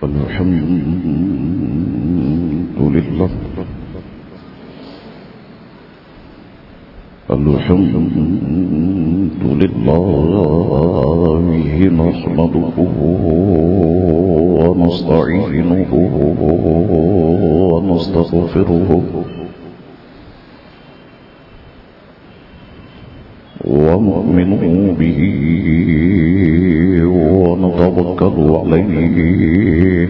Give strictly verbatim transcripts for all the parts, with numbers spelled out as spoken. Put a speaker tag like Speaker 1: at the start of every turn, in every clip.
Speaker 1: الحمد لله الحمد لله نحمده ونستعينه ونستغفره ونؤمن به ونتوكل عليه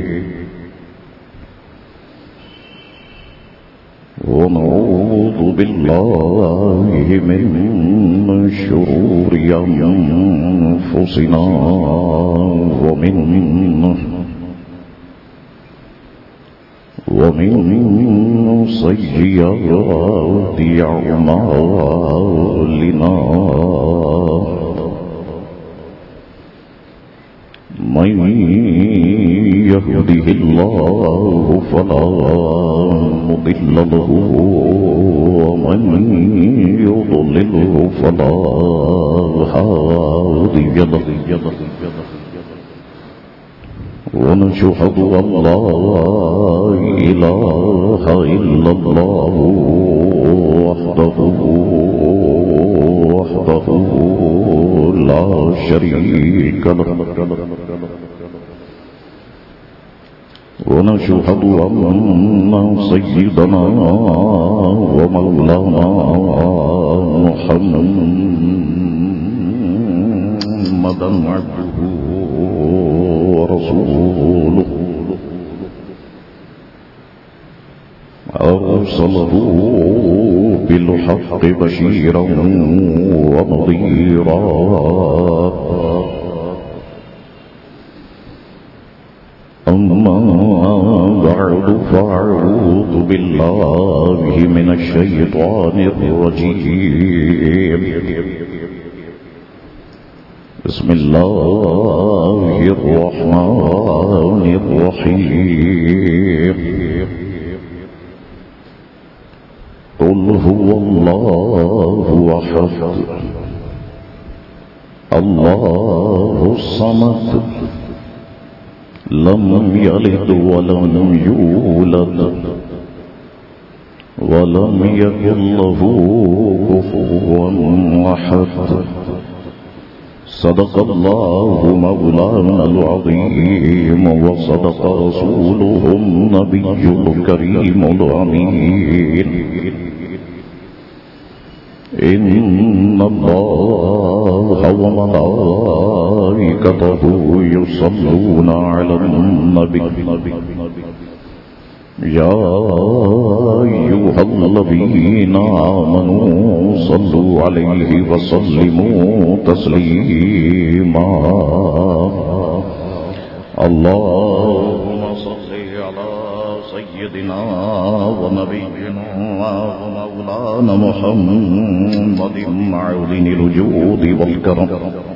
Speaker 1: ونعوذ بالله من شرور أنفسنا ومن ومن سيئات أعمالنا من يهده الله فلا مضل له ومن يضلله فلا هادي له ونشهد أن لا إله إلا الله وحده وحده لا شريك له ونشهد أن سيدنا ومولانا محمدا عبده ورسوله أرسله بالحق بشيرا ونذيرا أما بعد فأعوذ بالله من الشيطان الرجيم بسم الله الرحمن الرحيم قل هو الله أحد الله الصمد لم يلد ولم يولد ولم يكن له كفوا أحد صدق الله مولانا العظيم وصدق رسوله النبي الكريم الأمين إن الله وملائكته يصلون على النبي يا أيها الذين آمنوا صلوا عليه وسلموا تسليما اللهم صل على سيدنا ونبينا ومولانا محمد معدن الجود والكرم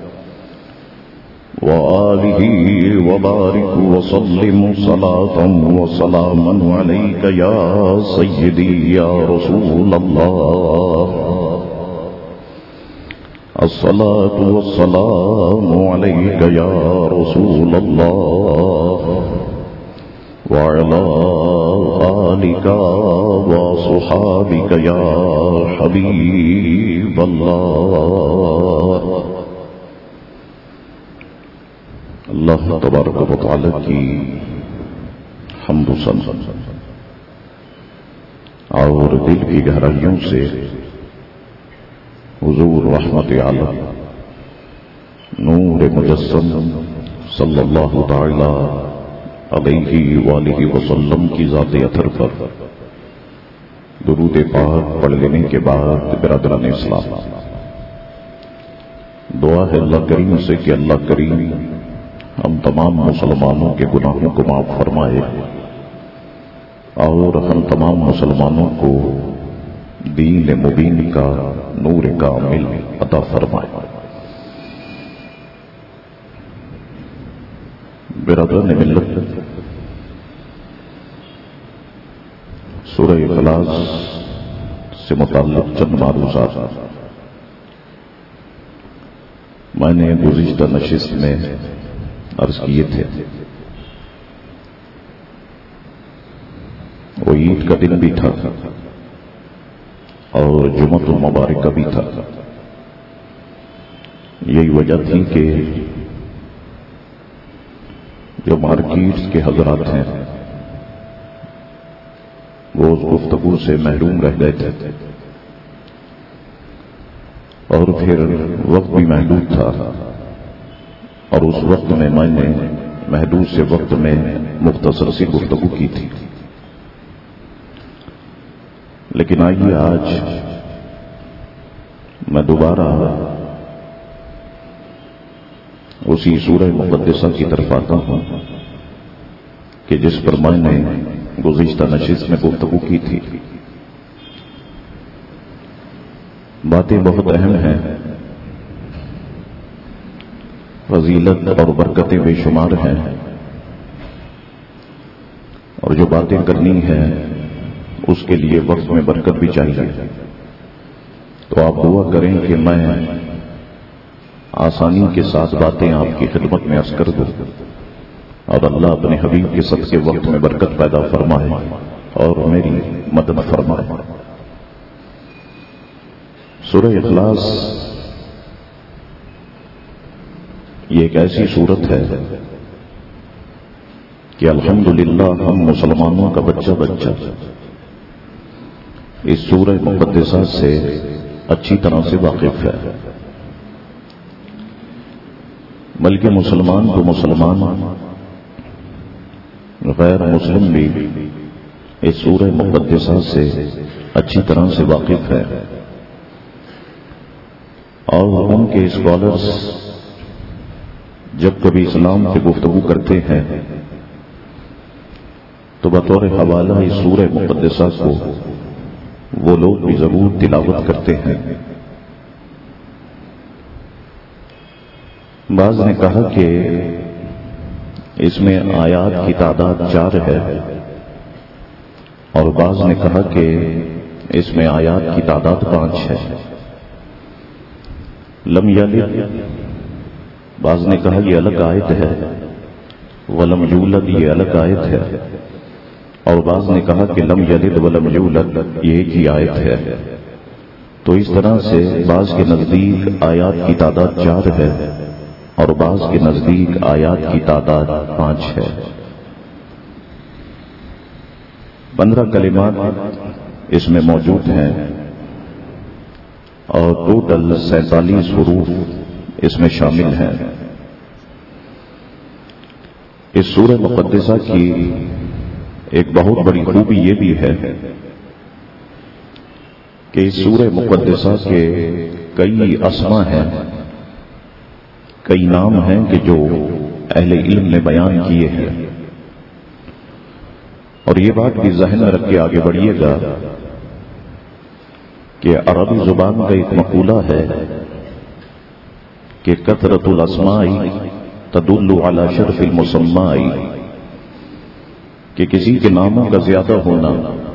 Speaker 1: وآله وبارك وسلم صلاة وسلاما عليك يا سيدي يا رسول الله الصلاة والسلام عليك يا رسول الله وعلى آلك وصحابك يا حبيب الله اللہ تبارک و تعالی کی حمد و ثنا اور دل کی گہرائیوں سے حضور رحمت عالم نور مجسم صلی اللہ تعالی علیہ وآلہ وسلم کی ذات اطہر پر درود پاک پڑھ لینے کے بعد برادران اسلام دعا ہے اللہ کریم سے کہ اللہ کریم ہم تمام مسلمانوں کے گناہوں کو معاف فرمائے اور ہم تمام مسلمانوں کو دین مبین کا نور کامل عطا فرمائے. برادران ملت، سورہ اخلاص سے متعلق چند معروضات میں نے گزشتہ نشست میں عرض کیے تھے. وہ عید کا دن بھی تھا اور جمعۃ المبارک کا بھی تھا. یہی وجہ تھی کہ جو مارکیٹس کے حضرات ہیں وہ اس گفتگو سے محروم رہ گئے تھے اور پھر وقت بھی محدود تھا اور اس وقت میں میں نے محدود سے وقت میں مختصر سی گفتگو کی تھی. لیکن آئیے آج میں دوبارہ اسی سورہ مقدسہ کی طرف آتا ہوں کہ جس پر میں نے گزشتہ نشست میں گفتگو کی تھی. باتیں بہت اہم ہیں، فضیلت اور برکتیں بے شمار ہیں، اور جو باتیں کرنی ہیں اس کے لیے وقت میں برکت بھی چاہیے. تو آپ دعا کریں کہ میں آسانی کے ساتھ باتیں آپ کی خدمت میں عرض کر دوں اور اللہ اپنے حبیب کے صدقے وقت میں برکت پیدا فرمائے اور میری مدد فرمائے. سورہ اخلاص یہ ایک ایسی صورت ہے کہ الحمدللہ ہم مسلمانوں کا بچہ بچہ اس سورہ مقدسہ سے اچھی طرح سے واقف ہے، بلکہ مسلمان کو مسلمان غیر مسلم بھی اس سورہ مقدسہ سے اچھی طرح سے واقف ہے. اور ان کے اسکالرز جب کبھی اسلام کی گفتگو کرتے ہیں تو بطور حوالہ اس سورہ مقدسہ کو وہ لوگ بھی ضرور تلاوت کرتے ہیں. بعض نے کہا کہ اس میں آیات کی تعداد چار ہے اور بعض نے کہا کہ اس میں آیات کی تعداد پانچ ہے. لم یلد بعض نے کہا یہ الگ آیت ہے، ولم یولد یہ الگ آیت ہے، اور بعض نے کہا کہ لم یلد ولم یولد یہ ایک ہی آیت ہے. تو اس طرح سے بعض کے نزدیک آیات کی تعداد چار ہے اور بعض کے نزدیک آیات کی تعداد پانچ ہے. پندرہ کلمات اس میں موجود ہیں اور ٹوٹل سینتالیس حروف اس میں شامل ہیں. اس سورہ مقدسہ کی ایک بہت بڑی خوبی یہ بھی ہے کہ اس سورہ مقدسہ کے کئی اسما ہیں، کئی نام ہیں کہ جو اہل علم نے بیان کیے ہیں. اور یہ بات بھی ذہن میں رکھ کے آگے بڑھیے گا کہ عربی زبان کا ایک مقولہ ہے کہ کثرت الاسماء تدل علی شرف المسمى، کہ کسی کے ناموں کا زیادہ ہونا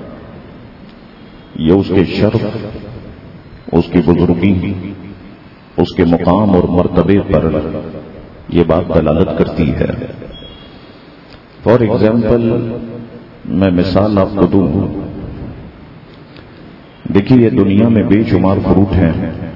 Speaker 1: یہ اس کے شرف، اس کی بزرگی، اس کے مقام اور مرتبے پر یہ بات دلالت کرتی ہے. فار ایگزامپل میں مثال آپ کو دوں. دیکھیے دنیا میں بے شمار فروٹ ہیں،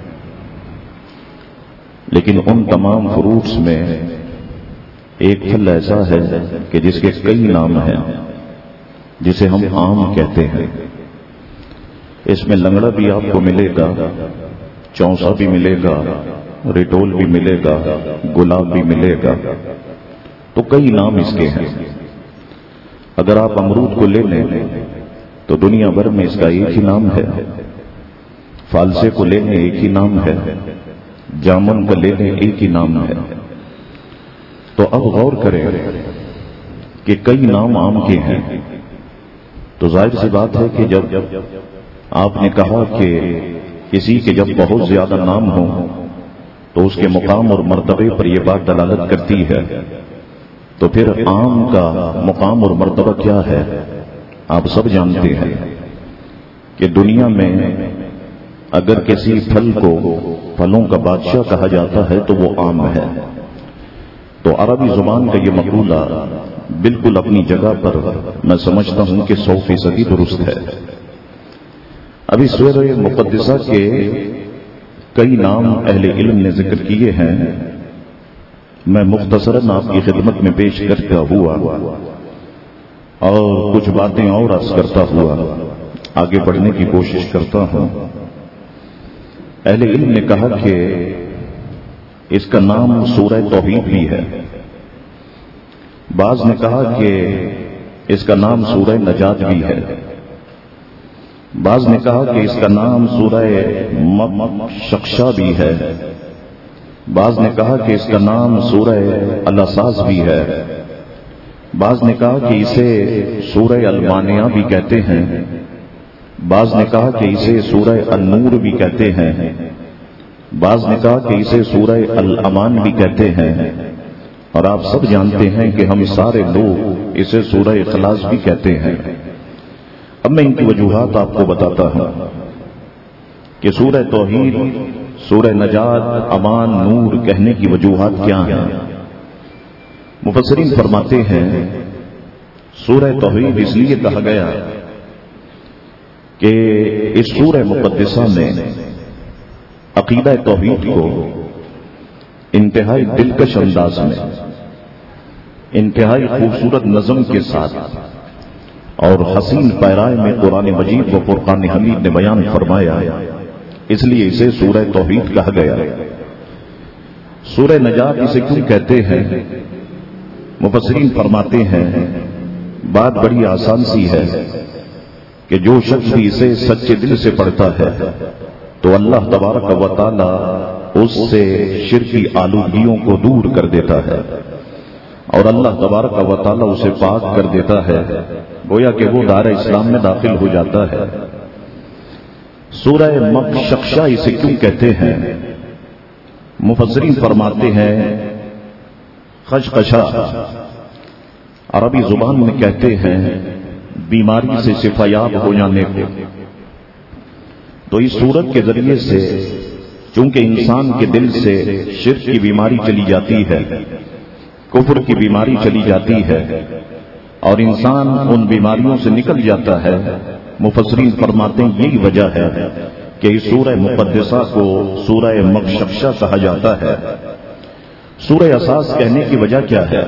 Speaker 1: لیکن ان تمام فروٹس میں ایک پھل ایسا ہے کہ جس کے کئی نام ہیں، جسے ہم آم کہتے ہیں. اس میں لنگڑا بھی آپ کو ملے گا، چونسا بھی ملے گا، ریٹول بھی ملے گا، گلاب بھی ملے گا. تو کئی نام اس کے ہیں. اگر آپ امرود کو لے لیں تو دنیا بھر میں اس کا ایک ہی نام ہے. فالسے کو لے لیں ایک ہی نام ہے، جامن کا لے لیں ایک ہی نام ہے. تو اب غور کریں کہ کئی نام آم کے ہیں. تو ظاہر سی بات ہے کہ جب آپ نے کہا کہ کسی کے جب بہت زیادہ نام ہوں تو اس کے مقام اور مرتبے پر یہ بات دلالت کرتی ہے. تو پھر آم کا مقام اور مرتبہ کیا ہے؟ آپ سب جانتے ہیں کہ دنیا میں اگر کسی پھل کو پھلوں کا بادشاہ کہا جاتا ہے تو وہ آم ہے. تو عربی زبان کا یہ مقولہ بالکل اپنی جگہ پر میں سمجھتا ہوں کہ سو فیصدی درست ہے۔ ابھی سورہ مقدسہ کے کئی نام اہل علم نے ذکر کیے ہیں، میں مختصراً آپ کی خدمت میں پیش کرتا ہوا اور کچھ باتیں اور عرض کرتا ہوا آگے بڑھنے کی کوشش کرتا ہوں۔ اہل علم نے کہا کہ اس کا نام سورہ توحید بھی ہے، بعض نے کہا کہ اس کا نام سورہ نجات بھی ہے، بعض نے کہا کہ اس کا نام سورہ شقشہ بھی ہے، بعض نے کہا کہ اس کا نام سورہ الاساس بھی ہے، بعض نے کہا کہ اسے سورہ المانیہ بھی کہتے ہیں، بعض نے کہا کہ اسے سورہ النور بھی کہتے ہیں، بعض نے کہا کہ اسے سورہ الامان بھی کہتے ہیں، اور آپ سب جانتے ہیں کہ ہم سارے لوگ اسے سورہ اخلاص بھی کہتے ہیں۔ اب میں ان کی وجوہات آپ کو بتاتا ہوں کہ سورہ توحید، سورہ نجات، امان، نور کہنے کی وجوہات کیا ہیں۔ مفسرین فرماتے ہیں سورہ توحید اس لیے کہا گیا کہ اس سورہ مقدسہ میں عقیدہ توحید کو انتہائی دلکش انداز میں، انتہائی خوبصورت نظم کے ساتھ اور حسین پیرائے میں قرآن مجید و فرقان حمید نے بیان فرمایا، اس لیے اسے سورہ توحید کہا گیا۔ سورہ نجات اسے کیوں کہتے ہیں؟ مفسرین فرماتے ہیں بات بڑی آسان سی ہے کہ جو شخص بھی اسے سچے دل سے پڑھتا ہے تو اللہ تبارک و تعالی اس سے شرکی آلودگیوں کو دور کر دیتا ہے اور اللہ تبارک و تعالی اسے پاک کر دیتا ہے، گویا کہ وہ دار اسلام میں داخل ہو جاتا ہے۔ سورہ مقشقشہ اسے کیوں کہتے ہیں؟ مفسرین فرماتے ہیں خشخشہ عربی زبان میں کہتے ہیں بیماری سے شفا یاب ہو جانے کو۔ تو اس سورت کے ذریعے سے چونکہ انسان کے دل سے شرک کی بیماری چلی جاتی ہے، کفر کی بیماری چلی جاتی ہے اور انسان ان بیماریوں سے نکل جاتا ہے، مفسرین فرماتے ہیں یہی وجہ ہے کہ اس سورہ مقدسہ کو سورہ مقشقشہ کہا جاتا ہے۔ سورہ اساس کہنے کی وجہ کیا ہے؟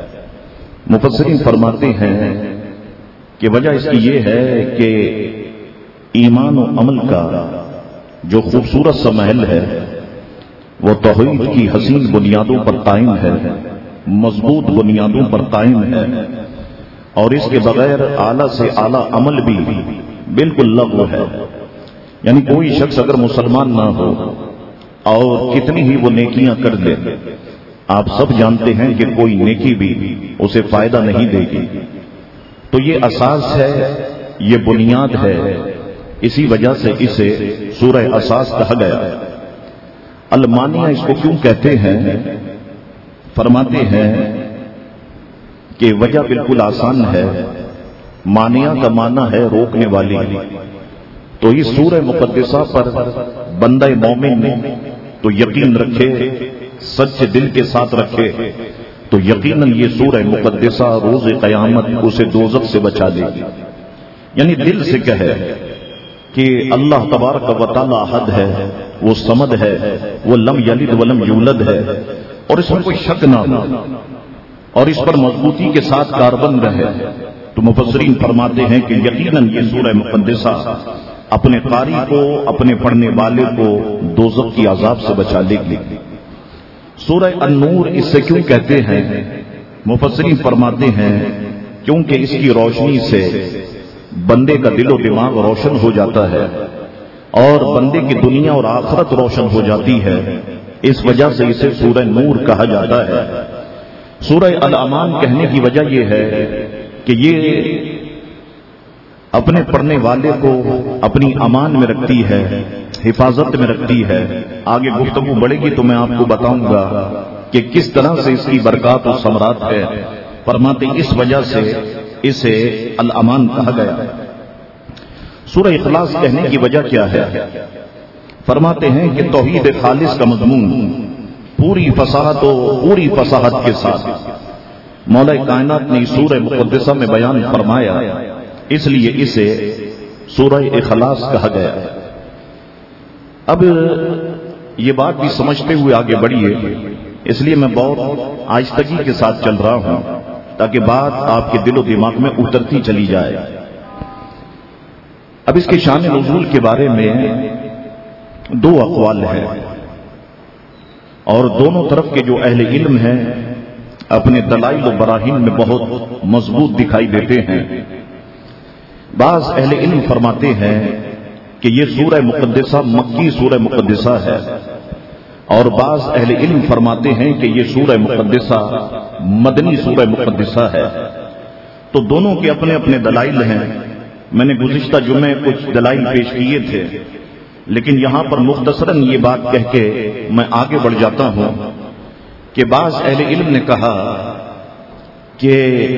Speaker 1: مفسرین فرماتے ہیں کہ وجہ اس کی یہ ہے کہ ایمان و عمل کا جو خوبصورت سا محل ہے وہ توحید کی حسین بنیادوں پر قائم ہے، مضبوط بنیادوں پر قائم ہے، اور اس کے بغیر اعلیٰ سے اعلیٰ عمل بھی بالکل لغو ہے۔ یعنی کوئی شخص اگر مسلمان نہ ہو اور کتنی ہی وہ نیکیاں کر لے، آپ سب جانتے ہیں کہ کوئی نیکی بھی اسے فائدہ نہیں دے گی۔ تو یہ اساس ہے، یہ بنیاد ہے، اسی وجہ سے اسے سورہ اساس کہا گیا۔ المانیہ اس کو کیوں کہتے ہیں؟ فرماتے ہیں کہ وجہ بالکل آسان ہے، مانیہ کا معنی ہے روکنے والی۔ تو اس سورہ مقدسہ پر بندہ مومن نے تو یقین رکھے، سچے دل کے ساتھ رکھے تو یقیناً یہ سورہ مقدسہ روز قیامت اسے دوزخ سے بچا دے گی۔ یعنی دل سے کہے کہ اللہ تبارک و تعالی احد ہے، وہ صمد ہے، وہ لم یلد ولم یولد ہے، اور اس میں کوئی شک نہ ہو اور اس پر مضبوطی کے ساتھ کاربند رہے، تو مفسرین فرماتے ہیں کہ یقیناً یہ سورہ مقدسہ اپنے قاری کو، اپنے پڑھنے والے کو دوزخ کی عذاب سے بچا لے گی۔ سورہ النور اس سے کیوں کہتے ہیں؟ مفسرین فرماتے ہیں کیونکہ اس کی روشنی سے بندے کا دل و دماغ روشن ہو جاتا ہے اور بندے کی دنیا اور آخرت روشن ہو جاتی ہے، اس وجہ سے اسے سورہ نور کہا جاتا ہے۔ سورہ الامان کہنے کی وجہ یہ ہے کہ یہ اپنے پڑھنے والے کو اپنی امان میں رکھتی ہے، حفاظت میں رکھتی ہے۔ آگے گفتگو بڑھے گی تو میں آپ کو بتاؤں گا کہ کس طرح سے اس کی برکات و ثمرات ہے۔ فرماتے اس وجہ سے اسے الامان کہا گیا۔ سورہ اخلاص کہنے کی وجہ کیا ہے؟ فرماتے ہیں کہ توحید خالص کا مضمون پوری فصاحت و پوری فصاحت کے ساتھ مولا کائنات نے سورہ مقدسہ میں بیان فرمایا، اس لیے اسے سورہ اخلاص کہا گیا۔ اب یہ بات بھی سمجھتے ہوئے آگے بڑھیے، اس لیے میں بہت آہستگی کے ساتھ چل رہا ہوں تاکہ بات آپ کے دل و دماغ میں اترتی چلی جائے۔ اب اس کے شان نزول کے بارے میں دو اقوال ہیں، اور دونوں طرف کے جو اہل علم ہیں اپنے دلائل و براہین میں بہت مضبوط دکھائی دیتے ہیں۔ بعض اہل علم فرماتے ہیں کہ یہ سورہ مقدسہ مکی سورہ مقدسہ ہے، اور بعض اہل علم فرماتے ہیں کہ یہ سورہ مقدسہ مدنی سورہ مقدسہ ہے۔ تو دونوں کے اپنے اپنے دلائل ہیں۔ میں نے گزشتہ جمعے کچھ دلائل پیش کیے تھے، لیکن یہاں پر مختصراً یہ بات کہہ کے میں آگے بڑھ جاتا ہوں کہ بعض اہل علم نے کہا کہ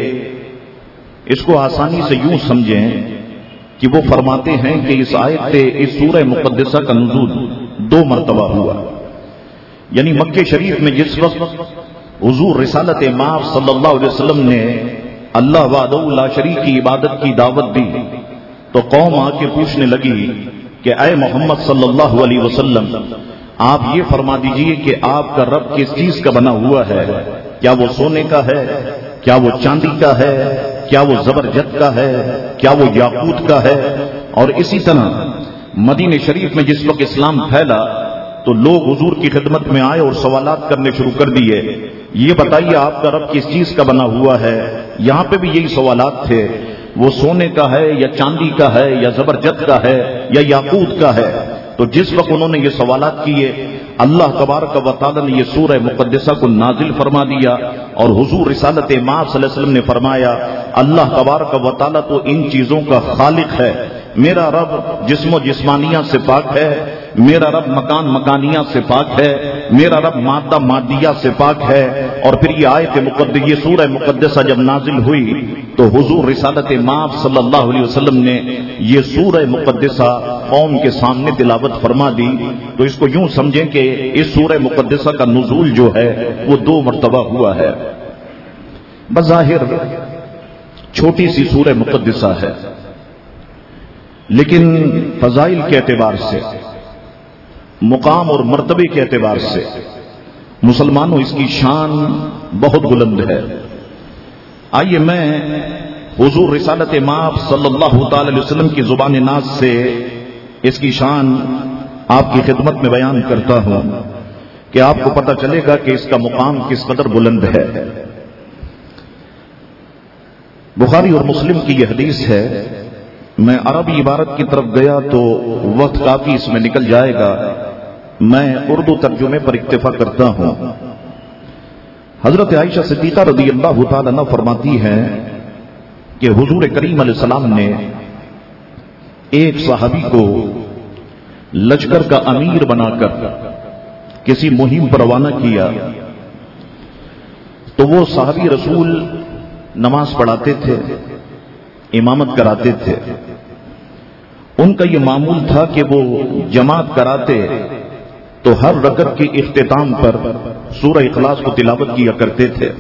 Speaker 1: اس کو آسانی سے یوں سمجھیں کہ وہ فرماتے ہیں کہ اس آیت سے اس سورہ مقدسہ کا نزول دو مرتبہ ہوا، یعنی مکہ شریف میں جس وقت حضور رسالت مآب صلی اللہ علیہ وسلم نے اللہ وحدہ لا شریک کی عبادت کی دعوت دی تو قوم آ کے پوچھنے لگی کہ اے محمد صلی اللہ علیہ وسلم، آپ یہ فرما دیجئے کہ آپ کا رب کس چیز کا بنا ہوا ہے؟ کیا وہ سونے کا ہے؟ کیا وہ چاندی کا ہے؟ کیا وہ زبرجد کا ہے؟ کیا وہ یاقوت کا ہے؟ اور اسی طرح مدینہ شریف میں جس وقت اسلام پھیلا تو لوگ حضور کی خدمت میں آئے اور سوالات کرنے شروع کر دیے، یہ بتائیے آپ کا رب کس چیز کا بنا ہوا ہے؟ یہاں پہ بھی یہی سوالات تھے، وہ سونے کا ہے یا چاندی کا ہے یا زبرجد کا ہے یا یاقوت کا ہے؟ تو جس وقت انہوں نے یہ سوالات کیے، اللہ تبارک و تعالی نے یہ سورہ مقدسہ کو نازل فرما دیا، اور حضور رسالت مآب صلی اللہ علیہ وسلم نے فرمایا اللہ تبارک و تعالی تو ان چیزوں کا خالق ہے، میرا رب جسم و جسمانیات سے پاک ہے، میرا رب مکان مکانیات سے پاک ہے، میرا رب مادہ مادیات سے پاک ہے۔ اور پھر یہ آیت مقدسہ یہ سورہ مقدسہ جب نازل ہوئی تو حضور رسالت مآب صلی اللہ علیہ وسلم نے یہ سورہ مقدسہ قوم کے سامنے تلاوت فرما دی۔ تو اس کو یوں سمجھیں کہ اس سورہ مقدسہ کا نزول جو ہے وہ دو مرتبہ ہوا ہے۔ بظاہر چھوٹی سی سورہ مقدسہ ہے، لیکن فضائل کے اعتبار سے، مقام اور مرتبے کے اعتبار سے مسلمانوں اس کی شان بہت بلند ہے۔ آئیے میں حضور رسالت مآب صلی اللہ تعالی علیہ وسلم کی زبان ناز سے اس کی شان آپ کی خدمت میں بیان کرتا ہوں کہ آپ کو پتہ چلے گا کہ اس کا مقام کس قدر بلند ہے۔ بخاری اور مسلم کی یہ حدیث ہے، میں عربی عبارت کی طرف گیا تو وقت کافی اس میں نکل جائے گا، میں اردو ترجمے پر اکتفا کرتا ہوں۔ حضرت عائشہ صدیقہ رضی اللہ تعالی عنہا فرماتی ہیں کہ حضور کریم علیہ السلام نے ایک صحابی کو لشکر کا امیر بنا کر کسی مہم پر روانہ کیا، تو وہ صحابی رسول نماز پڑھاتے تھے، امامت کراتے تھے۔ ان کا یہ معمول تھا کہ وہ جماعت کراتے تو ہر رکعت کے اختتام پر سورہ اخلاص کو تلاوت کیا کرتے تھے۔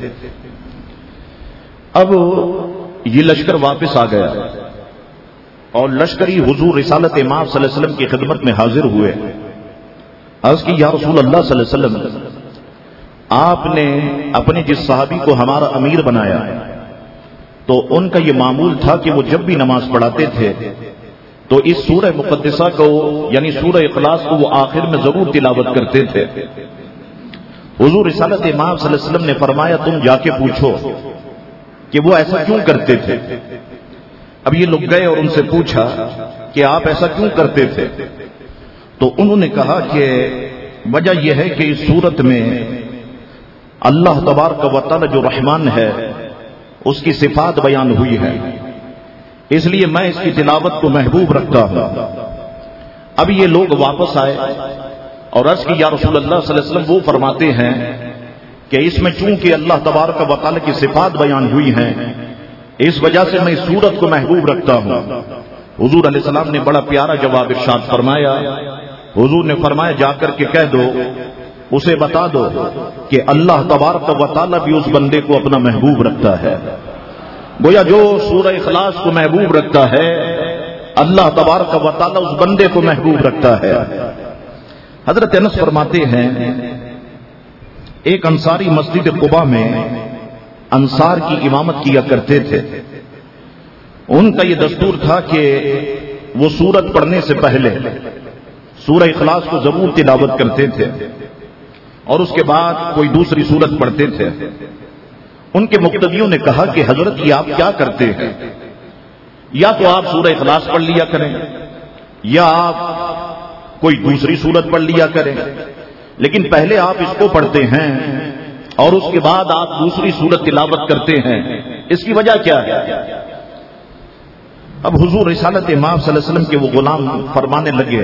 Speaker 1: اب یہ لشکر واپس آ گیا اور لشکری حضور رسالت مآب صلی اللہ علیہ وسلم کی خدمت میں حاضر ہوئے۔ عرض کی یا رسول اللہ صلی اللہ علیہ وسلم، آپ نے اپنے جس صحابی کو ہمارا امیر بنایا تو ان کا یہ معمول تھا کہ وہ جب بھی نماز پڑھاتے تھے تو اس سورہ مقدسہ کو یعنی سورہ اخلاص کو وہ آخر میں ضرور تلاوت کرتے تھے۔ حضور رسالت مآب صلی اللہ علیہ وسلم نے فرمایا تم جا کے پوچھو کہ وہ ایسا کیوں کرتے تھے۔ اب یہ لوگ گئے اور ان سے پوچھا کہ آپ ایسا کیوں کرتے تھے، تو انہوں نے کہا کہ وجہ یہ ہے کہ اس سورت میں اللہ تبارک و تعالی جو رحمان ہے اس کی صفات بیان ہوئی ہے، اس لیے میں اس کی تلاوت کو محبوب رکھتا ہوں۔ اب یہ لوگ واپس آئے اور عرض کی یا رسول اللہ صلی اللہ علیہ وسلم، وہ فرماتے ہیں کہ اس میں چونکہ اللہ تبارک و تعالی کی صفات بیان ہوئی ہیں اس وجہ سے میں اس سورت کو محبوب رکھتا ہوں۔ حضور علیہ السلام نے بڑا پیارا جواب ارشاد فرمایا۔ حضور نے فرمایا جا کر کے کہہ دو اسے بتا دو کہ اللہ تبارک و تعالیٰ بھی اس بندے کو اپنا محبوب رکھتا ہے. گویا جو سورہ اخلاص کو محبوب رکھتا ہے اللہ تبارک و تعالیٰ اس بندے کو محبوب رکھتا ہے. حضرت انس فرماتے ہیں ایک انصاری مسجد قباء میں انصار کی امامت کیا کرتے تھے. ان کا یہ دستور تھا کہ وہ سورت پڑھنے سے پہلے سورہ اخلاص کو ضرور تلاوت کرتے تھے اور اس کے بعد کوئی دوسری سورت پڑھتے تھے. ان کے مقتدیوں نے کہا کہ حضرت یہ آپ کیا کرتے ہیں؟ یا تو آپ سورہ اخلاص پڑھ لیا کریں یا آپ کوئی دوسری سورت پڑھ لیا کریں، لیکن پہلے آپ اس کو پڑھتے ہیں اور اس کے بعد آپ دوسری سورت تلاوت کرتے ہیں، اس کی وجہ کیا ہے؟ اب حضور رسالت مآب صلی اللہ علیہ وسلم کے وہ غلام فرمانے لگے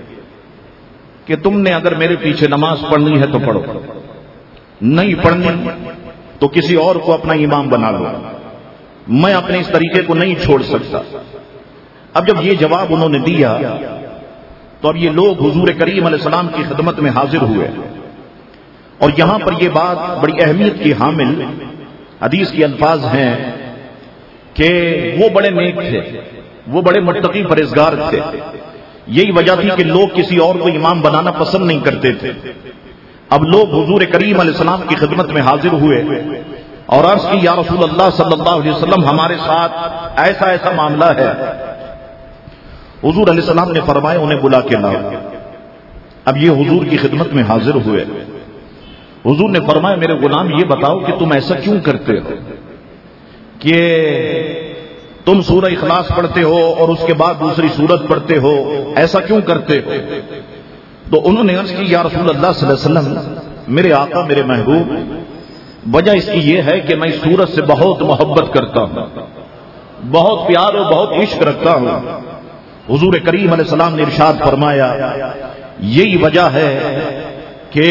Speaker 1: کہ تم نے اگر میرے پیچھے نماز پڑھنی ہے تو پڑھو، نہیں پڑھنی تو کسی اور کو اپنا امام بنا لو، میں اپنے اس طریقے کو نہیں چھوڑ سکتا. اب جب یہ جواب انہوں نے دیا تو اب یہ لوگ حضور کریم علیہ السلام کی خدمت میں حاضر ہوئے اور یہاں پر یہ بات بڑی اہمیت کی حامل حدیث کے الفاظ ہیں کہ وہ بڑے نیک تھے، وہ بڑے متقی پرہیزگار تھے. یہی وجہ تھی کہ لوگ کسی اور کو امام بنانا پسند نہیں کرتے تھے. اب لوگ حضور کریم علیہ السلام کی خدمت میں حاضر ہوئے اور عرض کی یا رسول اللہ صلی اللہ علیہ وسلم ہمارے ساتھ ایسا ایسا معاملہ ہے. حضور علیہ السلام نے فرمایا انہیں بلا کے لاؤ. اب یہ حضور کی خدمت میں حاضر ہوئے. حضور نے فرمایا میرے غلام یہ بتاؤ کہ تم ایسا کیوں کرتے ہو کہ تم سورہ اخلاص پڑھتے ہو اور اس کے بعد دوسری سورت پڑھتے ہو، ایسا کیوں کرتے ہو؟ تو انہوں نے عرض کی یا رسول اللہ صلی اللہ علیہ وسلم میرے آقا میرے محبوب، وجہ اس کی یہ ہے کہ میں اس سورت سے بہت محبت کرتا ہوں، بہت پیار اور بہت عشق رکھتا ہوں. حضور کریم علیہ السلام نے ارشاد فرمایا یہی وجہ ہے کہ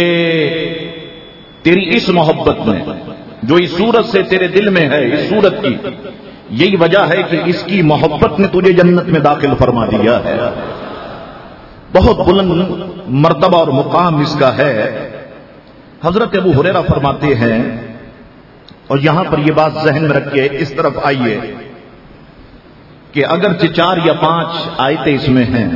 Speaker 1: تیری اس محبت میں جو اس سورت سے تیرے دل میں ہے، اس سورت کی یہی وجہ ہے کہ اس کی محبت نے تجھے جنت میں داخل فرما دیا ہے. بہت بلند مرتبہ اور مقام اس کا ہے. حضرت ابو ہریرہ فرماتے ہیں اور یہاں پر یہ بات ذہن میں رکھ کے اس طرف آئیے کہ اگرچہ چار یا پانچ آیتیں اس میں ہیں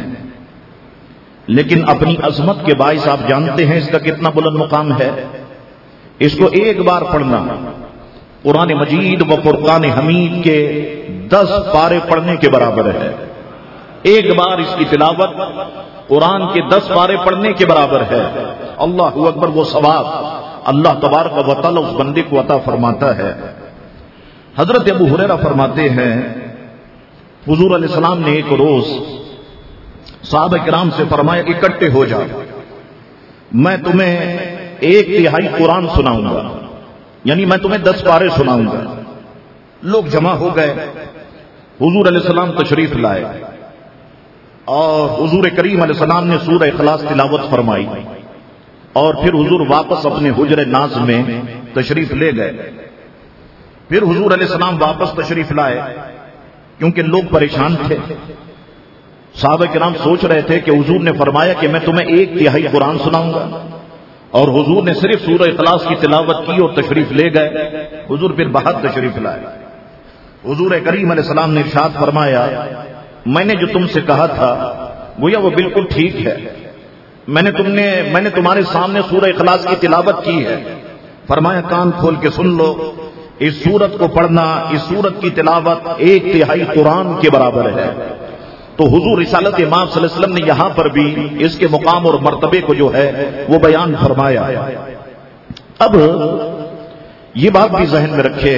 Speaker 1: لیکن اپنی عظمت کے باعث آپ جانتے ہیں اس کا کتنا بلند مقام ہے. اس کو ایک بار پڑھنا قرآن مجید و فرقان حمید کے دس پارے پڑھنے کے برابر ہے. ایک بار اس کی تلاوت قرآن کے دس پارے پڑھنے کے برابر ہے. اللہ اکبر، وہ ثواب اللہ تبارک و تعالی اس بندے کو عطا فرماتا ہے. حضرت ابو ہریرہ فرماتے ہیں حضور علیہ السلام نے ایک روز صحابہ کرام سے فرمایا اکٹھے ہو جاؤ، میں تمہیں ایک تہائی قرآن سناؤں گا، یعنی میں تمہیں دس پارے سناؤں گا. لوگ جمع ہو گئے، حضور علیہ السلام تشریف لائے اور حضور کریم علیہ السلام نے سورہ اخلاص تلاوت فرمائی اور پھر حضور واپس اپنے حجر ناز میں تشریف لے گئے. پھر حضور علیہ السلام واپس تشریف لائے کیونکہ لوگ پریشان تھے. صحابہ کرام سوچ رہے تھے کہ حضور نے فرمایا کہ میں تمہیں ایک تہائی قرآن سناؤں گا اور حضور نے صرف سورہ اخلاص کی تلاوت کی اور تشریف لے گئے. حضور پھر باہر تشریف لائے. حضور کریم علیہ السلام نے ارشاد فرمایا میں نے جو تم سے کہا تھا گویا وہ بالکل ٹھیک ہے. میں نے تم نے میں نے تمہارے سامنے سورہ اخلاص کی تلاوت کی ہے. فرمایا کان کھول کے سن لو، اس سورت کو پڑھنا، اس سورت کی تلاوت ایک تہائی قرآن کے برابر ہے. تو حضور رسالت امام صلی اللہ علیہ وسلم نے یہاں پر بھی اس کے مقام اور مرتبے کو جو ہے وہ بیان فرمایا. اب یہ بات بھی ذہن میں رکھے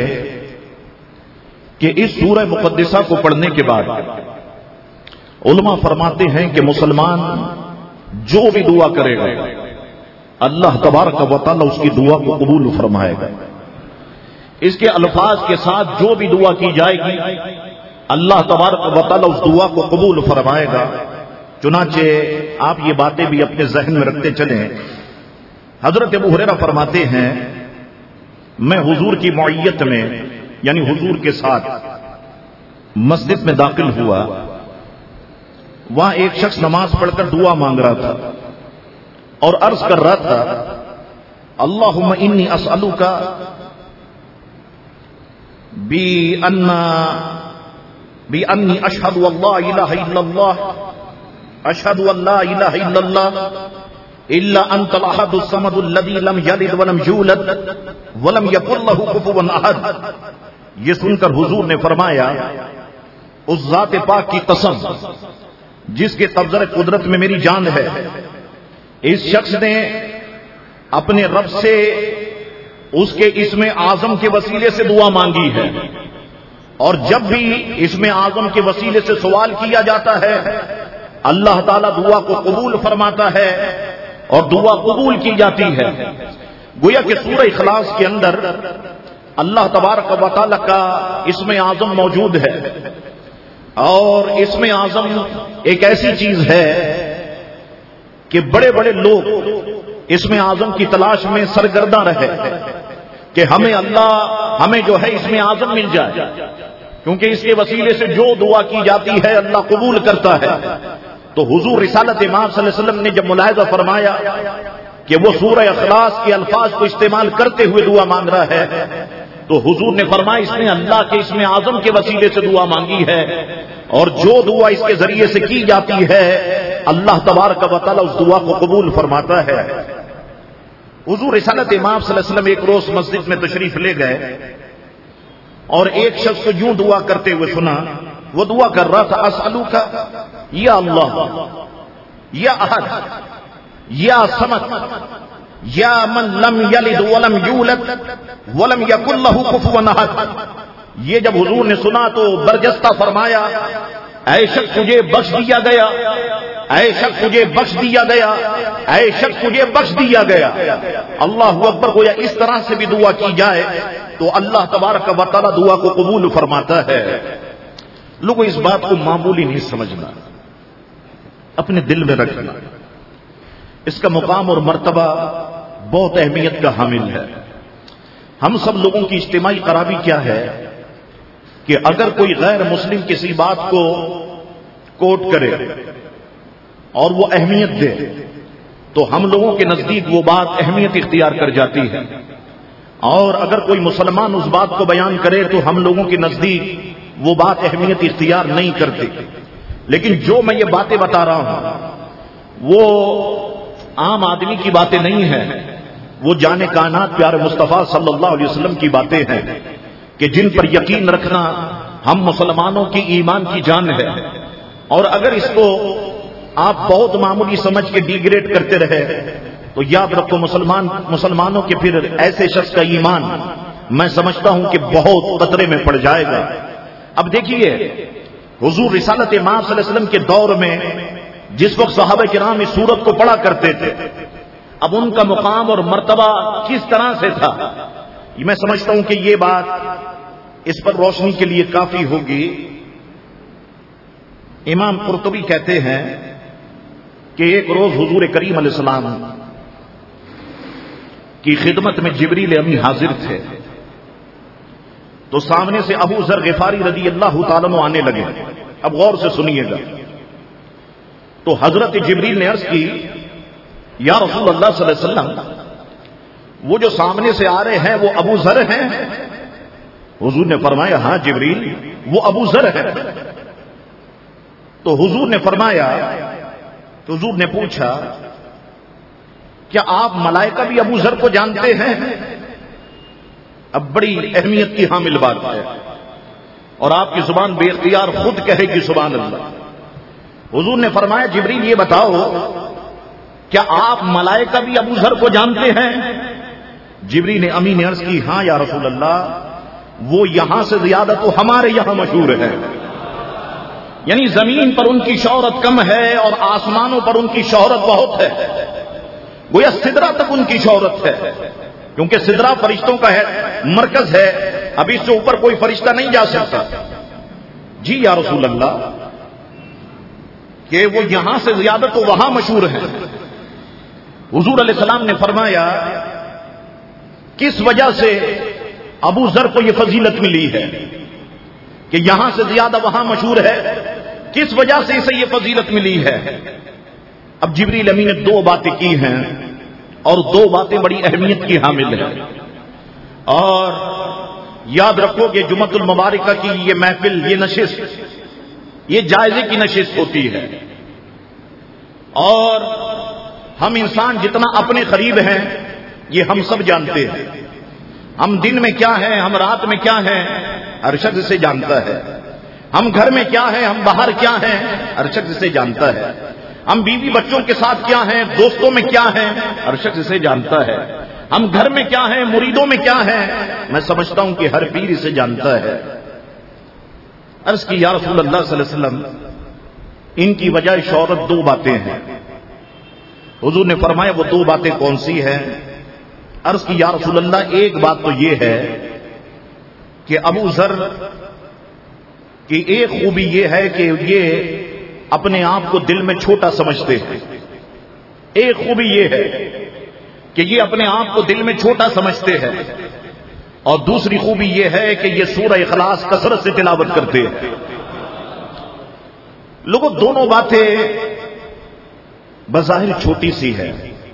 Speaker 1: کہ اس سورہ مقدسہ کو پڑھنے کے بعد علماء فرماتے ہیں کہ مسلمان جو بھی دعا کرے گا اللہ تبارک و تعالی اس کی دعا کو قبول فرمائے گا. اس کے الفاظ کے ساتھ جو بھی دعا کی جائے گی اللہ تبارک و تعالی اس دعا کو قبول فرمائے گا. چنانچہ آپ یہ باتیں بھی اپنے ذہن میں رکھتے چلیں. حضرت ابو ہریرہ فرماتے ہیں میں حضور کی معیت میں یعنی حضور کے ساتھ مسجد میں داخل ہوا. وہاں ایک شخص نماز پڑھ کر دعا مانگ رہا تھا اور عرض کر رہا تھا
Speaker 2: اللہم انی اسألک بأن بأنی اشہد ان لا الہ الا اللہ اشہد ان لا الہ الا اللہ الا انت الاحد الصمد الذی لم یلد ولم یولد ولم یکن لہ کفوا احد. یہ سن کر حضور نے فرمایا اس ذات پاک کی قسم جس کے قبضہ قدرت میں میری جان ہے، اس شخص نے اپنے رب سے اس کے اسم اعظم کے وسیلے سے دعا مانگی ہے، اور جب بھی اسم اعظم کے وسیلے سے سوال کیا جاتا ہے اللہ تعالیٰ دعا کو قبول فرماتا ہے اور دعا قبول کی جاتی ہے. گویا کہ سورہ اخلاص کے اندر اللہ تبارک و تعالیٰ کا اسم اعظم موجود ہے، اور اسم اعظم ایک ایسی چیز ہے کہ بڑے بڑے لوگ اسم اعظم کی تلاش میں سرگرداں رہے کہ ہمیں اللہ ہمیں جو ہے اسم اعظم مل جائے، کیونکہ اس کے وسیلے سے جو دعا کی جاتی ہے اللہ قبول کرتا ہے. تو حضور رسالت امام صلی اللہ علیہ وسلم نے جب ملاحظہ فرمایا کہ وہ سورہ اخلاص کے الفاظ کو استعمال کرتے ہوئے دعا مانگ رہا ہے، تو حضور نے فرمایا اس نے اللہ کے اسم اعظم کے وسیلے سے دعا مانگی ہے، اور جو دعا اس کے ذریعے سے کی جاتی ہے اللہ تبارک و تعالی اس دعا کو قبول فرماتا ہے. حضور رسالت امام صلی اللہ علیہ وسلم ایک روز مسجد میں تشریف لے گئے اور ایک شخص کو یوں دعا کرتے ہوئے سنا. وہ دعا کر رہا تھا اسألوک یا اللہ یا احد یا صمد یا من لم یلد ولم یولد ولم یکن لہ کفوا احد. یہ جب حضور نے سنا تو برجستہ فرمایا اے شخص تجھے بخش دیا گیا، اے شخص تجھے بخش دیا گیا، اے شخص تجھے بخش دیا گیا. اللہ اکبر. گویا اس طرح سے بھی دعا کی جائے تو اللہ تبارک و تعالی دعا کو قبول فرماتا ہے. لوگوں اس بات کو معمولی نہیں سمجھنا، اپنے دل میں رکھنا. اس کا مقام اور مرتبہ بہت اہمیت کا حامل ہے. ہم سب لوگوں کی اجتماعی خرابی کیا ہے کہ اگر کوئی غیر مسلم کسی بات کو کوٹ کرے اور وہ اہمیت دے تو ہم لوگوں کے نزدیک وہ بات اہمیت اختیار کر جاتی ہے، اور اگر کوئی مسلمان اس بات کو بیان کرے تو ہم لوگوں کے نزدیک وہ بات اہمیت اختیار نہیں کرتی. لیکن جو میں یہ باتیں بتا رہا ہوں وہ عام آدمی کی باتیں نہیں ہیں، وہ جان کائنات پیارے مصطفیٰ صلی اللہ علیہ وسلم کی باتیں ہیں کہ جن پر یقین رکھنا ہم مسلمانوں کی ایمان کی جان ہے. اور اگر اس کو آپ بہت معمولی سمجھ کے ڈیگریڈ کرتے رہے تو یاد رکھو مسلمان مسلمانوں کے پھر ایسے شخص کا ایمان میں سمجھتا ہوں کہ بہت خطرے میں پڑ جائے گا. اب دیکھیے حضور رسالت امام صلی اللہ علیہ وسلم کے دور میں جس وقت صحابہ کرام اس سورت کو پڑھا کرتے تھے، اب ان کا مقام اور مرتبہ کس طرح سے تھا، میں سمجھتا ہوں کہ یہ بات اس پر روشنی کے لیے کافی ہوگی. امام قرطبی کہتے ہیں کہ ایک روز حضور کریم علیہ السلام کی خدمت میں جبریل امی حاضر تھے، تو سامنے سے ابو ذر غفاری رضی اللہ تعالیٰ عنہ آنے لگے. اب غور سے سنیے گا. تو حضرت جبریل نے عرض کی یا رسول اللہ صلی اللہ علیہ وسلم وہ جو سامنے سے آ رہے ہیں وہ ابو ذر ہیں؟ حضور نے فرمایا ہاں جبریل وہ ابو ذر ہے. تو حضور نے فرمایا تو حضور نے پوچھا کیا آپ ملائکہ بھی ابو ذر کو جانتے ہیں؟ اب بڑی اہمیت کی حامل بات ہے اور آپ کی زبان بے اختیار خود کہے گی سبحان اللہ. حضور نے فرمایا جبریل یہ بتاؤ کیا آپ ملائکہ بھی ابو ذر کو جانتے ہیں؟ جبریل نے امی نے عرض کی ہاں یا رسول اللہ وہ یہاں سے زیادہ تو ہمارے یہاں مشہور ہے. یعنی زمین پر ان کی شہرت کم ہے اور آسمانوں پر ان کی شہرت بہت ہے. گویا سدرہ تک ان کی شہرت ہے، کیونکہ سدرہ فرشتوں کا ہے مرکز ہے، ابھی اس سے اوپر کوئی فرشتہ نہیں جا سکتا. جی یا رسول اللہ کہ وہ یہاں سے زیادہ تو وہاں مشہور ہیں. حضور علیہ السلام نے فرمایا کس وجہ سے ابو ذر کو یہ فضیلت ملی ہے کہ یہاں سے زیادہ وہاں مشہور ہے، کس وجہ سے اسے یہ فضیلت ملی ہے؟ اب جبریل امین نے دو باتیں کی ہیں اور دو باتیں بڑی اہمیت کی حامل ہیں. اور یاد رکھو کہ جمعۃ المبارکہ کی یہ محفل، یہ نشست، یہ جائزے کی نشست ہوتی ہے. اور ہم انسان جتنا اپنے قریب ہیں یہ ہم سب جانتے ہیں. ہم دن میں کیا ہیں، ہم رات میں کیا ہیں، ہر شخص سے جانتا ہے. ہم گھر میں کیا ہیں، ہم باہر کیا ہیں، ہر شخص سے جانتا ہے. ہم بیوی بچوں کے ساتھ کیا ہیں، دوستوں میں کیا ہیں، ہر شخص سے جانتا ہے. ہم گھر میں کیا ہیں، مریدوں میں کیا ہیں، میں سمجھتا ہوں کہ ہر پیر اسے جانتا ہے. عرض کی یا رسول اللہ صلی اللہ علیہ وسلم، ان کی وجہ شہرت دو باتیں ہیں. حضور نے فرمایا وہ دو باتیں کون سی ہیں؟ عرض کی یا رسول اللہ، ایک بات تو یہ ہے کہ ابو ذر کی ایک خوبی یہ ہے کہ یہ اپنے آپ کو دل میں چھوٹا سمجھتے ہیں. ایک خوبی یہ ہے کہ یہ اپنے آپ کو دل میں چھوٹا سمجھتے ہیں. اور دوسری خوبی یہ ہے کہ یہ سورہ اخلاص کثرت سے تلاوت کرتے ہیں. لوگوں، دونوں باتیں بظاہر چھوٹی سی ہے،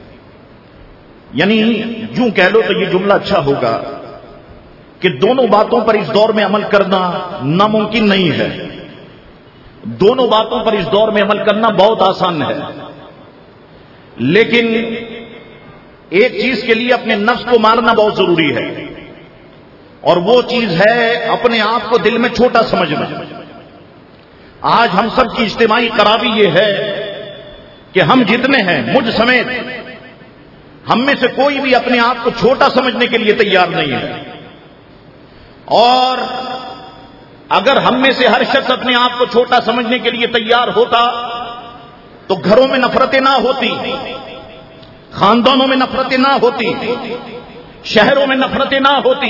Speaker 2: یعنی یوں کہہ لو تو یہ جملہ اچھا ہوگا کہ دونوں باتوں پر اس دور میں عمل کرنا ناممکن نہیں ہے. دونوں باتوں پر اس دور میں عمل کرنا بہت آسان ہے، لیکن ایک چیز کے لیے اپنے نفس کو مارنا بہت ضروری ہے، اور وہ چیز ہے اپنے آپ کو دل میں چھوٹا سمجھنا. آج ہم سب کی اجتماعی خرابی یہ ہے کہ ہم جتنے ہیں، مجھ سمیت، ہم میں سے کوئی بھی اپنے آپ کو چھوٹا سمجھنے کے لیے تیار نہیں ہے. اور اگر ہم میں سے ہر شخص اپنے آپ کو چھوٹا سمجھنے کے لیے تیار ہوتا تو گھروں میں نفرتیں نہ ہوتی، خاندانوں میں نفرتیں نہ ہوتی، شہروں میں نفرتیں نہ ہوتی،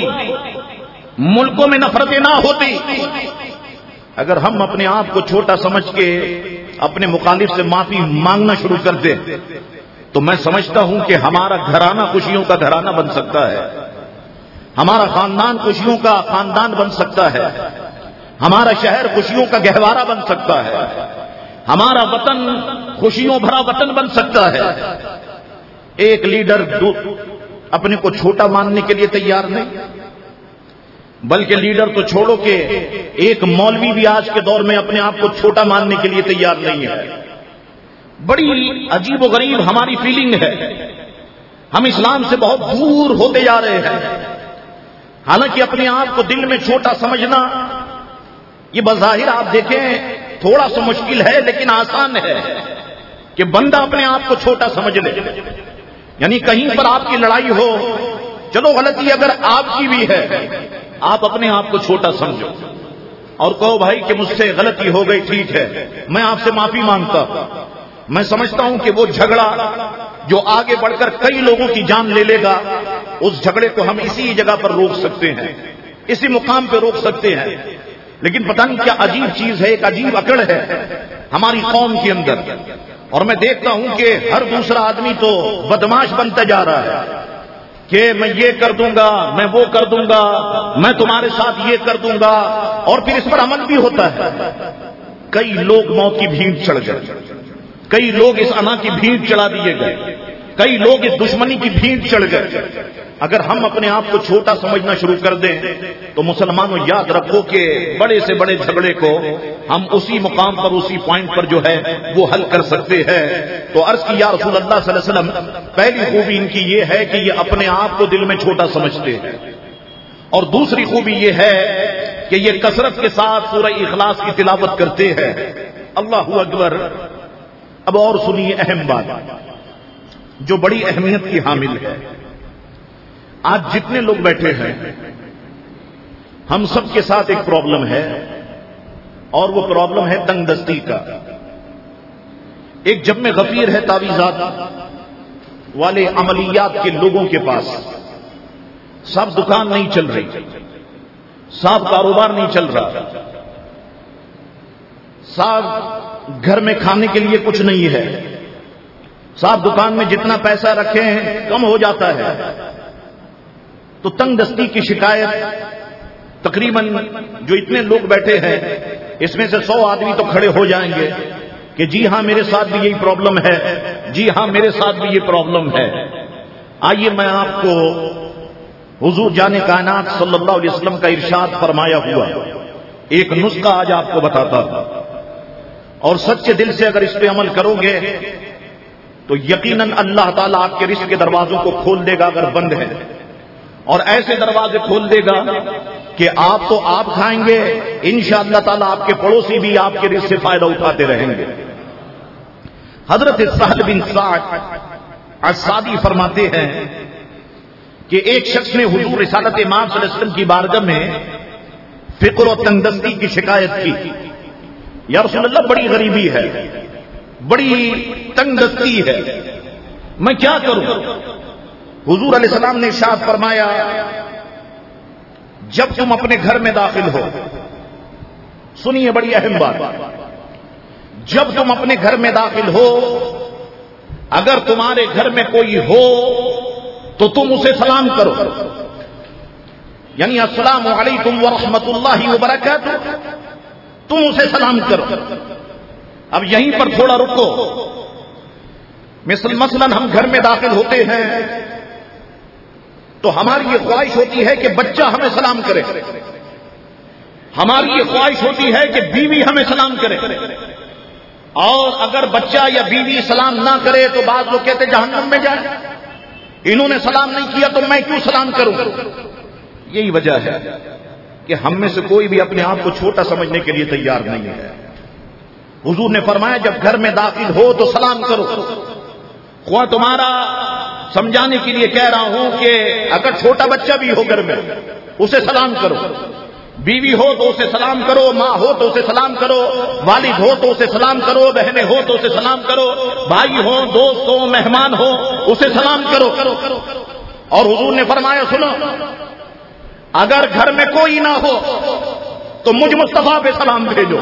Speaker 2: ملکوں میں نفرتیں نہ ہوتی. اگر ہم اپنے آپ کو چھوٹا سمجھ کے اپنے مخالف سے معافی مانگنا شروع کر دیں تو میں سمجھتا ہوں کہ ہمارا گھرانہ خوشیوں کا گھرانہ بن سکتا ہے، ہمارا خاندان خوشیوں کا خاندان بن سکتا ہے، ہمارا شہر خوشیوں کا گہوارہ بن سکتا ہے، ہمارا وطن خوشیوں بھرا وطن بن سکتا ہے. ایک لیڈر اپنے کو چھوٹا ماننے کے لیے تیار نہیں، بلکہ لیڈر تو چھوڑو کہ ایک مولوی بھی آج کے دور میں اپنے آپ کو چھوٹا ماننے کے لیے تیار نہیں ہے. بڑی عجیب و غریب ہماری فیلنگ ہے. ہم اسلام سے بہت دور ہوتے جا رہے ہیں. حالانکہ اپنے آپ کو دل میں چھوٹا سمجھنا یہ بظاہر آپ دیکھیں تھوڑا سا مشکل ہے، لیکن آسان ہے کہ بندہ اپنے آپ کو چھوٹا سمجھ لے. یعنی کہیں پر آپ کی لڑائی ہو، چلو غلطی اگر آپ کی بھی ہے، آپ اپنے آپ کو چھوٹا سمجھو اور کہو بھائی کہ مجھ سے غلطی ہو گئی، ٹھیک ہے، میں آپ سے معافی مانگتا ہوں. میں سمجھتا ہوں کہ وہ جھگڑا جو آگے بڑھ کر کئی لوگوں کی جان لے لے گا، اس جھگڑے کو ہم اسی جگہ پر روک سکتے ہیں، اسی مقام پہ روک سکتے ہیں. لیکن پتہ نہیں کیا عجیب چیز ہے، ایک عجیب اکڑ ہے ہماری قوم کے اندر. اور میں دیکھتا ہوں کہ ہر دوسرا آدمی تو بدماش بنتا جا رہا ہے کہ میں یہ کر دوں گا، میں وہ کر دوں گا، میں تمہارے ساتھ یہ کر دوں گا، اور پھر اس پر عمل بھی ہوتا ہے. کئی لوگ موت کی بھیڑ چڑھ گئے، کئی لوگ اس انا کی بھیڑ چڑھا دیے گئے، کئی لوگ اس دشمنی کی بھیڑ چڑھ گئے. اگر ہم اپنے آپ کو چھوٹا سمجھنا شروع کر دیں تو مسلمانوں یاد رکھو کہ بڑے سے بڑے جھگڑے کو ہم اسی مقام پر، اسی پوائنٹ پر جو ہے وہ حل کر سکتے ہیں. تو عرض کی یا رسول اللہ صلی اللہ علیہ وسلم، پہلی خوبی ان کی یہ ہے کہ یہ اپنے آپ کو دل میں چھوٹا سمجھتے ہیں، اور دوسری خوبی یہ ہے کہ یہ کثرت کے ساتھ سورہ اخلاص کی تلاوت کرتے ہیں. اللہ اکبر. اب اور سنیے اہم بات جو بڑی اہمیت کی حامل ہے. آج جتنے لوگ بیٹھے ہیں ہم سب کے ساتھ ایک پرابلم ہے، اور وہ پرابلم ہے تنگ دستی کا. ایک جب میں غفیر ہے تعویذات والے عملیات کے لوگوں کے پاس. صاحب دکان نہیں چل رہی، صاحب کاروبار نہیں چل رہا، صاحب گھر میں کھانے کے لیے کچھ نہیں ہے، صاحب دکان میں جتنا پیسہ رکھے ہیں کم ہو جاتا ہے. تو تنگ دستی کی شکایت تقریباً جو اتنے لوگ بیٹھے ہیں اس میں سے سو آدمی تو کھڑے ہو جائیں گے کہ جی ہاں میرے ساتھ بھی یہی پرابلم ہے، جی ہاں میرے ساتھ بھی یہ پرابلم ہے. آئیے میں آپ کو حضور جان کائنات صلی اللہ علیہ وسلم کا ارشاد فرمایا ہوا ایک نسخہ آج آپ کو بتاتا ہوں، اور سچے دل سے اگر اس پہ عمل کرو گے تو یقیناً اللہ تعالیٰ آپ کے رزق کے دروازوں کو کھول دے گا اگر بند ہے، اور ایسے دروازے کھول دے گا کہ آپ تو آپ کھائیں گے، انشاءاللہ تعالیٰ آپ کے پڑوسی بھی آپ کے رزق سے فائدہ اٹھاتے رہیں گے۔ حضرت سہل بن سعد الساعدی فرماتے ہیں کہ ایک شخص نے حضور رسالت امام صلی اللہ علیہ وسلم کی بارگاہ میں فقر و تنگدستی کی شکایت کی، یا رسول اللہ بڑی غریبی ہے، بڑی تنگدستی ہے، میں کیا کروں؟ حضور علیہ السلام نے ارشاد فرمایا جب تم اپنے گھر میں داخل ہو، سنیے بڑی اہم بات، جب تم اپنے گھر میں داخل ہو اگر تمہارے گھر میں کوئی ہو تو تم اسے سلام کرو، یعنی السلام علیکم ورحمۃ اللہ وبرکاتہ، تم اسے سلام کرو۔ اب یہیں پر تھوڑا رکو، مثل مثلا ہم گھر میں داخل ہوتے ہیں تو ہماری یہ خواہش ہوتی ہے کہ بچہ ہمیں سلام کرے، ہماری یہ خواہش ہوتی ہے کہ بیوی ہمیں سلام کرے، اور اگر بچہ یا بیوی سلام نہ کرے تو بعض لوگ کہتے جہنم میں جائیں، انہوں نے سلام نہیں کیا تو میں کیوں سلام کروں؟ یہی وجہ ہے کہ ہم میں سے کوئی بھی اپنے آپ کو چھوٹا سمجھنے کے لیے تیار نہیں ہے۔ حضور نے فرمایا جب گھر میں داخل ہو تو سلام کرو۔ خواہ تمہارا سمجھانے کے لیے کہہ رہا ہوں کہ اگر چھوٹا بچہ بھی ہو گھر میں اسے سلام کرو، بیوی ہو تو اسے سلام کرو، ماں ہو تو اسے سلام کرو، والد ہو تو اسے سلام کرو، بہنیں ہو تو اسے سلام کرو، بھائی ہو، دوست ہو، مہمان ہو، اسے سلام کرو۔ اور حضور نے فرمایا سنو، اگر گھر میں کوئی نہ ہو تو مجھ مصطفیٰ پہ سلام بھیجو،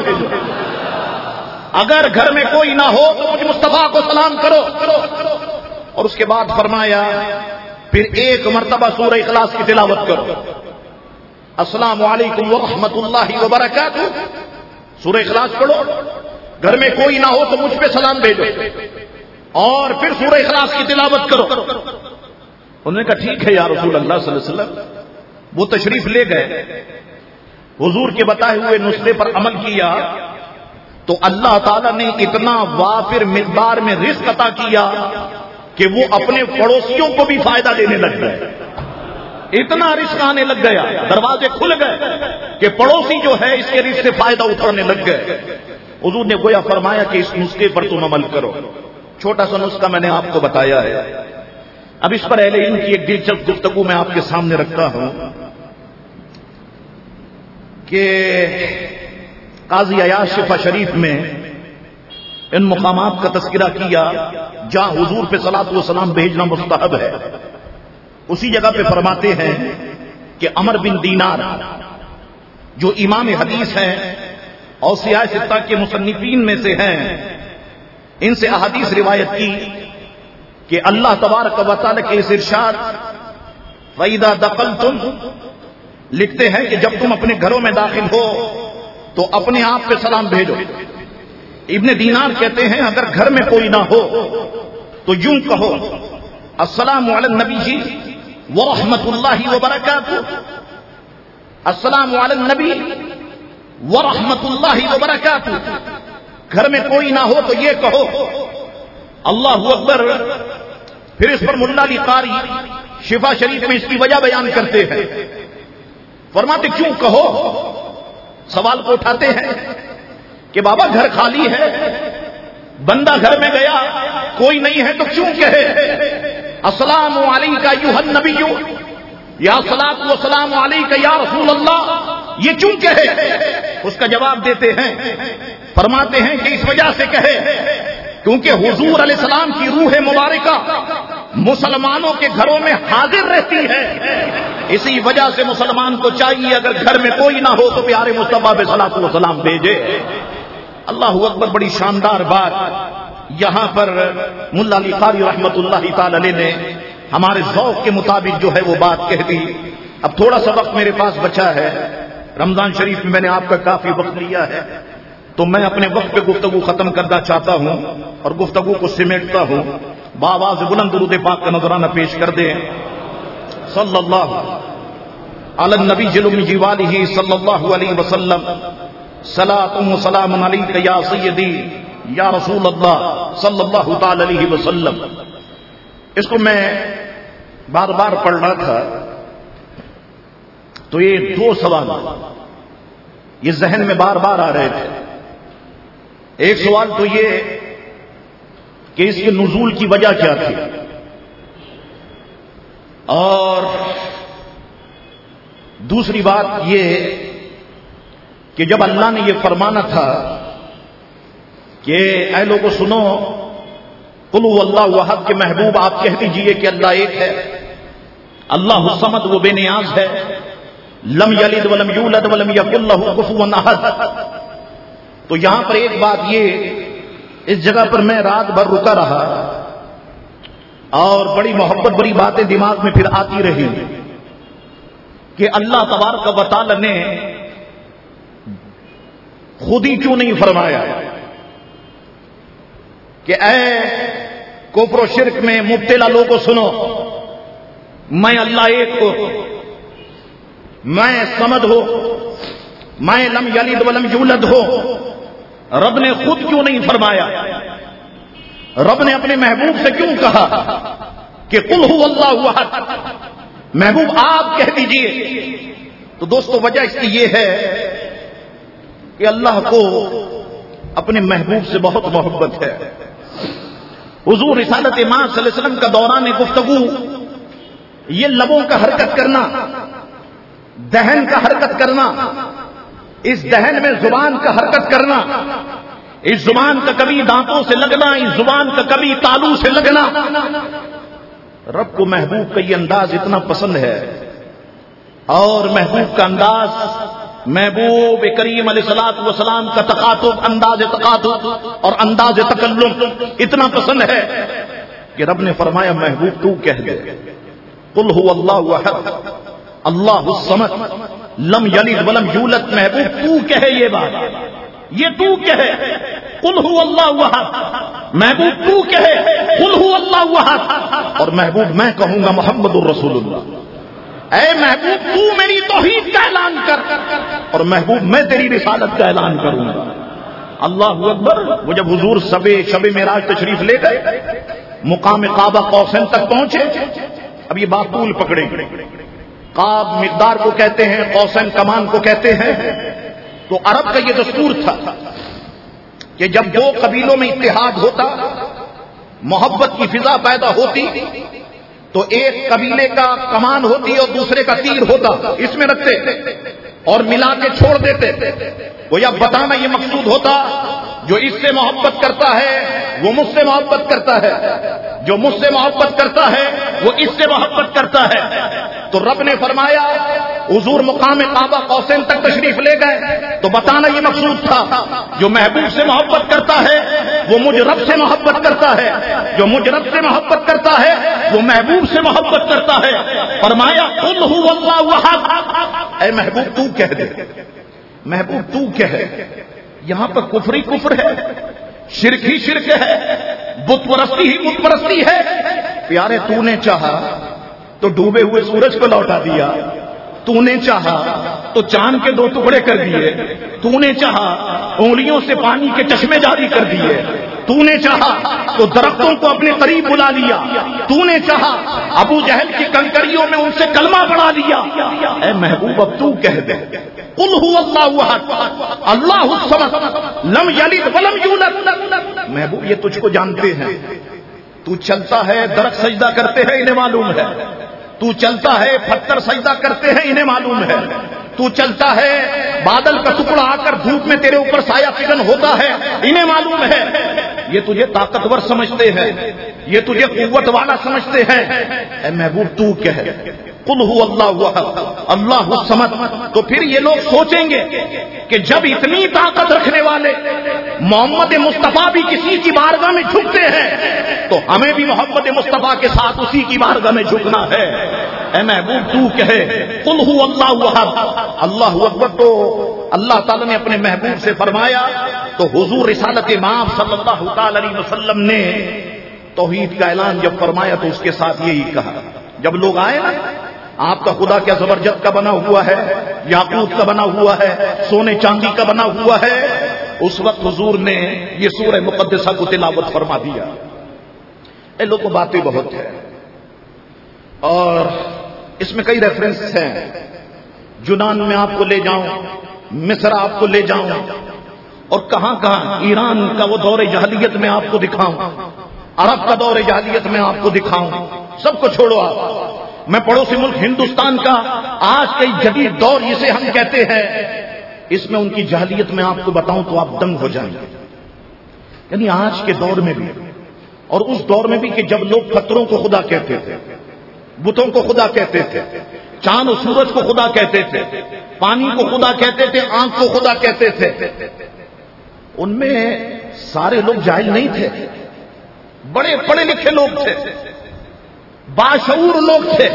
Speaker 2: اگر گھر میں کوئی نہ ہو تو مجھ مصطفیٰ کو سلام کرو۔ اور اس کے بعد فرمایا پھر ایک مرتبہ سورہ اخلاص کی تلاوت کرو، السلام علیکم ورحمۃ اللہ وبرکاتہ، سورہ اخلاص پڑھو، گھر میں کوئی نہ ہو تو مجھ پہ سلام بھیجو، اور پھر سورہ اخلاص کی تلاوت کرو۔ انہوں نے کہا ٹھیک ہے یا رسول اللہ صلی اللہ علیہ وسلم۔ وہ تشریف لے گئے، حضور کے بتائے ہوئے نسخے پر عمل کیا تو اللہ تعالیٰ نے اتنا وافر مقدار میں رزق عطا کیا کہ وہ اپنے پڑوسیوں کو بھی فائدہ دینے لگ گئے، اتنا رزق آنے لگ گیا، دروازے کھل گئے کہ پڑوسی جو ہے اس کے رزق سے فائدہ اٹھانے لگ گئے۔ حضور نے گویا فرمایا کہ اس نسخے پر تم عمل کرو۔ چھوٹا سا نسخہ میں نے آپ کو بتایا ہے، اب اس پر اہل علم کی ایک دلچسپ گفتگو میں آپ کے سامنے رکھتا ہوں کہ قاضی عیاض شفا شریف میں ان مقامات کا تذکرہ کیا جہاں حضور پہ صلاۃ و سلام بھیجنا مستحب ہے۔ اسی جگہ پہ فرماتے ہیں کہ عمر بن دینار جو امام حدیث ہیں اور سیاہ ستہ کے مصنفین میں سے ہیں، ان سے احادیث روایت کی کہ اللہ تبارک و تعالی کے اس ارشاد فَإِذَا دَخَلْتُمْ لکھتے ہیں کہ جب تم اپنے گھروں میں داخل ہو تو اپنے آپ پہ سلام بھیجو۔ ابن دینار کہتے ہیں اگر گھر میں کوئی نہ ہو تو یوں کہو السلام علی النبی جی ورحمۃ اللہ وبرکاتہ، السلام علی النبی ورحمۃ اللہ وبرکاتہ۔ گھر میں کوئی نہ ہو تو یہ کہو اللہ اکبر۔ پھر اس پر ملا علی قاری شفا شریف میں اس کی وجہ بیان کرتے ہیں، فرماتے کیوں کہو؟ سوال کو اٹھاتے ہیں کہ بابا گھر خالی ہے، بندہ گھر میں گیا کوئی نہیں ہے تو کیوں کہے السلام علیکہ ایھا النبی یا صلاۃ و سلام علیکہ یا رسول اللہ، یہ کیوں کہے؟ اس کا جواب دیتے ہیں، فرماتے ہیں کہ اس وجہ سے کہے کیونکہ حضور علیہ السلام کی روح مبارکہ مسلمانوں کے گھروں میں حاضر رہتی ہے، اسی وجہ سے مسلمان کو چاہیے اگر گھر میں کوئی نہ ہو تو پیارے مصطفیٰ پہ صلاۃ و سلام بھیجے۔ اللہ اکبر، بڑی شاندار بات یہاں پر ملا علی قاری رحمۃ اللہ تعالی علیہ نے ہمارے ذوق کے مطابق جو ہے وہ بات کہہ دی۔ اب تھوڑا سا وقت میرے پاس بچا ہے، رمضان شریف میں میں نے آپ کا کافی وقت لیا ہے، تو میں اپنے وقت پہ گفتگو ختم کرنا چاہتا ہوں اور گفتگو کو سمیٹتا ہوں۔ بآواز بلند درود پاک کا نذرانہ پیش کر دیں. صلی اللہ علی النبی الامی والہ صلی اللہ علیہ وسلم. صلاۃ و سلام علیک یا سیدی یا رسول اللہ صلی اللہ تعالی علیہ وسلم. اس کو میں بار بار پڑھ رہا تھا تو یہ دو سوال یہ ذہن میں بار بار آ رہے تھے. ایک سوال تو یہ کہ اس کے نزول کی وجہ کیا تھی، اور دوسری بات یہ کہ جب اللہ نے یہ فرمانا تھا کہ اے لوگوں سنو، قل هو اللہ احد، کے محبوب آپ کہہ دیجئے کہ اللہ ایک ہے، اللہ الصمد، وہ بے نیاز ہے، لم یلد ولم یولد ولم یکن لہ کفوا احد. تو یہاں پر ایک بات یہ، اس جگہ پر میں رات بھر رکا رہا اور بڑی محبت بڑی باتیں دماغ میں پھر آتی رہی کہ اللہ تبارک و تعالی نے خود ہی کیوں نہیں فرمایا کہ اے کفر و شرک میں مبتلا لوگوں سنو، میں اللہ ایک ہوں، میں صمد ہو، میں لم یلد ولم یولد ہو. رب نے خود کیوں نہیں فرمایا؟ رب نے اپنے محبوب سے کیوں کہا کہ قل هو اللہ احد، محبوب آپ کہہ دیجئے؟ تو دوستو وجہ اس کی یہ ہے کہ اللہ کو اپنے محبوب سے بہت محبت ہے. حضور رسالت امام صلی اللہ علیہ وسلم کا دوران گفتگو یہ لبوں کا حرکت کرنا، دہن کا حرکت کرنا، اس دہن میں زبان کا حرکت کرنا، اس زبان کا کبھی دانتوں سے لگنا، اس زبان کا کبھی تالو سے لگنا، رب کو محبوب کا یہ انداز اتنا پسند ہے. اور محبوب کا انداز، محبوب کریم علیہ الصلوۃ والسلام کا تخاطب، انداز تخاطب اور انداز تکلم اتنا پسند ہے کہ رب نے فرمایا محبوب تو کہہ دے قل هو اللہ احد اللہ الصمد لم یلد ولم یولد. محبوب تو کہے یہ بات، یہ تو کہے قل هو اللہ احد، محبوب تو کہے قل هو اللہ احد، اور محبوب میں کہوں گا محمد الرسول اللہ. اے محبوب تو میری توحید کا اعلان کر، اور محبوب میں تیری رسالت کا اعلان کروں گا. اللہ اکبر. وہ جب حضور شب شب معراج تشریف لے گئے، مقام قابہ قوسین تک پہنچے. اب یہ بات طول پکڑے گی. قاب مقدار کو کہتے ہیں، قوسین کمان کو کہتے ہیں. تو عرب کا یہ دستور تھا کہ جب دو قبیلوں میں اتحاد ہوتا، محبت کی فضا پیدا ہوتی، تو ایک قبیلے کا کمان ہوتی اور دوسرے کا تیر ہوتا، اس میں رکھتے اور ملا کے چھوڑ دیتے. وہ یا بتانا یہ مقصود ہوتا جو اس سے محبت کرتا ہے وہ مجھ سے محبت کرتا ہے، جو مجھ سے محبت کرتا ہے وہ اس سے محبت کرتا ہے. تو رب نے فرمایا حضور مقام قابہ قوسین تک تشریف لے گئے تو بتانا یہ مقصود تھا جو محبوب سے محبت کرتا ہے وہ مجھ رب سے محبت کرتا ہے، جو مجھ رب سے محبت کرتا ہے وہ محبوب سے محبت کرتا ہے. فرمایا قل هو اللہ احد، اے محبوب تو کہہ دے، محبوب تو کہہ. یہاں پر کفر ہی کفر ہے، شرک ہی شرک ہے، بت پرستی ہی بت پرستی ہے. پیارے تو نے چاہا تو ڈوبے ہوئے سورج کو لوٹا دیا، تو نے چاہا تو چاند کے دو ٹکڑے کر دیے، تو نے چاہا انگلیوں سے پانی کے چشمے جاری کر دیے، تو نے چاہا تو درختوں کو اپنے قریب بلا لیا، تو نے چاہا ابو جہل کی کنکریوں میں ان سے کلمہ پڑھا دیا. اے محبوب اب تو کہہ دے قل هو اللہ احد اللہ الصمد لم یلد ولم یولد. محبوب یہ تجھ کو جانتے ہیں، تو چلتا ہے درخت سجدہ کرتے ہیں انہیں معلوم ہے، تو چلتا ہے پتھر سجدہ کرتے ہیں انہیں معلوم ہے، تو چلتا ہے بادل کا ٹکڑا آ کر دھوپ میں تیرے اوپر سایہ فگن ہوتا ہے انہیں معلوم ہے. یہ تجھے طاقتور سمجھتے ہیں، یہ تجھے قوت والا سمجھتے ہیں. اے محبوب تو کہہ قل هو اللہ احد اللہ الصمد. تو پھر یہ لوگ سوچیں گے کہ جب اتنی طاقت رکھنے والے محمد مصطفیٰ بھی کسی کی بارگاہ میں جھکتے ہیں تو ہمیں بھی محمد مصطفیٰ کے ساتھ اسی کی بارگاہ میں جھکنا ہے. اے محبوب تو کہے قل هو اللہ احد اللہ اکبر. تو اللہ تعالی نے اپنے محبوب سے فرمایا تو حضور رسالت امام صلی اللہ تعالی علیہ وسلم نے توحید کا اعلان جب فرمایا تو اس کے ساتھ یہی کہا. جب لوگ آئے نا آپ کا خدا کیا زبرجد کا بنا ہوا ہے, یاقوت کا بنا ہوا ہے, سونے چاندی کا بنا ہوا ہے, اس وقت حضور نے یہ سورہ مقدسہ کو تلاوت فرما دیا. اے لوگوں باتیں بہت ہیں اور اس میں کئی ریفرنس ہیں. یونان میں آپ کو لے جاؤں, مصر آپ کو لے جاؤں, اور کہاں کہاں ایران کا وہ دور جاہلیت میں آپ کو دکھاؤں, عرب کا دور جاہلیت میں آپ کو دکھاؤں. سب کو چھوڑو آپ, میں پڑوسی ملک ہندوستان کا آج کا جدید دور جسے ہم کہتے ہیں, اس میں ان کی جاہلیت میں آپ کو بتاؤں تو آپ دنگ ہو جائیں گے. یعنی آج کے دور میں بھی اور اس دور میں بھی کہ جب لوگ پتھروں کو خدا کہتے تھے, بتوں کو خدا کہتے تھے, چاند و سورج کو خدا کہتے تھے, پانی کو خدا کہتے تھے, آنکھ کو خدا کہتے تھے, ان میں سارے لوگ جاہل نہیں تھے, بڑے پڑھے لکھے لوگ تھے, باشعور لوگ تھے,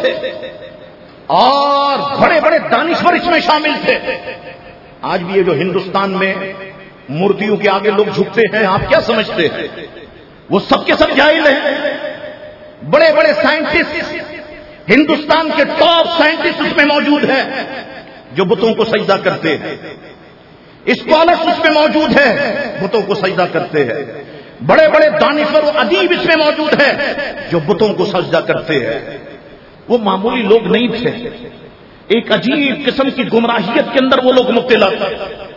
Speaker 2: اور بڑے بڑے دانشور اس میں شامل تھے. آج بھی یہ جو ہندوستان میں مورتیوں کے آگے لوگ جھکتے ہیں, آپ کیا سمجھتے ہیں وہ سب کے سب جاہل ہیں؟ بڑے بڑے سائنٹسٹ, ہندوستان کے ٹاپ سائنٹسٹ اس میں موجود ہیں جو بتوں کو سجدہ کرتے ہیں. اسکالرس اس میں موجود ہیں, بتوں کو سجدہ کرتے ہیں. بڑے بڑے دانشور و ادیب اس میں موجود ہیں جو بتوں کو سجدہ کرتے ہیں. وہ معمولی لوگ نہیں تھے, ایک عجیب قسم کی گمراہیت کے اندر وہ لوگ مبتلا تھے,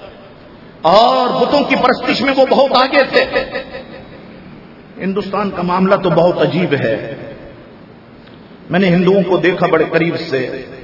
Speaker 2: اور بتوں کی پرستش میں وہ بہت آگے تھے. ہندوستان کا معاملہ تو بہت عجیب ہے. میں نے ہندوؤں کو دیکھا بڑے قریب سے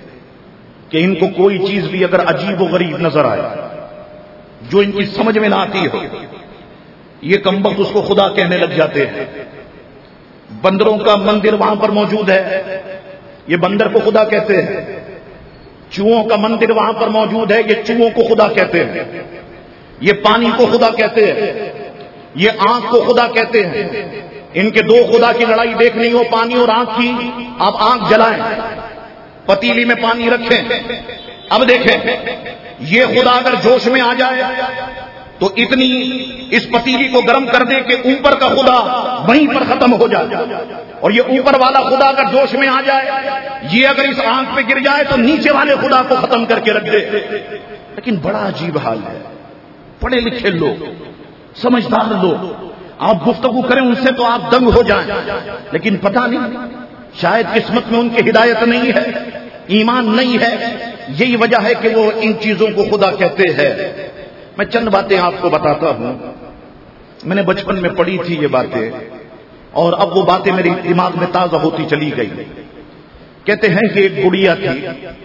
Speaker 2: کہ ان کو کوئی چیز بھی اگر عجیب و غریب نظر آئے, جو ان کی سمجھ میں نہ آتی ہو, یہ کمبخت اس کو خدا کہنے لگ جاتے ہیں. بندروں کا مندر وہاں پر موجود ہے, یہ بندر کو خدا کہتے ہیں. چوہوں کا مندر وہاں پر موجود ہے, یہ چوہوں کو خدا کہتے ہیں. یہ پانی کو خدا کہتے ہیں, یہ آنکھ کو خدا کہتے ہیں. ان کے دو خدا کی لڑائی دیکھنی ہو, پانی اور آنکھ کی, آپ آنکھ جلائیں, پتیلی میں پانی رکھیں, اب دیکھیں یہ خدا اگر جوش میں آ جائے تو اتنی اس پتیلی کو گرم کر دے کہ اوپر کا خدا وہیں پر ختم ہو جائے, اور یہ اوپر والا خدا اگر جوش میں آ جائے, یہ اگر اس آنکھ پہ گر جائے تو نیچے والے خدا کو ختم کر کے رکھ دے. لیکن بڑا عجیب حال ہے. پڑھے لکھے لوگ, سمجھدار لوگ, آپ گفتگو کریں ان سے تو آپ دنگ ہو جائیں, لیکن پتہ نہیں شاید قسمت میں ان کی ہدایت نہیں ہے, ایمان نہیں ہے. یہی وجہ ہے کہ وہ ان چیزوں کو خدا کہتے ہیں. میں چند باتیں آپ کو بتاتا ہوں. میں نے بچپن میں پڑھی تھی یہ باتیں, اور اب وہ باتیں میری دماغ میں تازہ ہوتی چلی گئی. کہتے ہیں کہ ایک گڑیا تھی,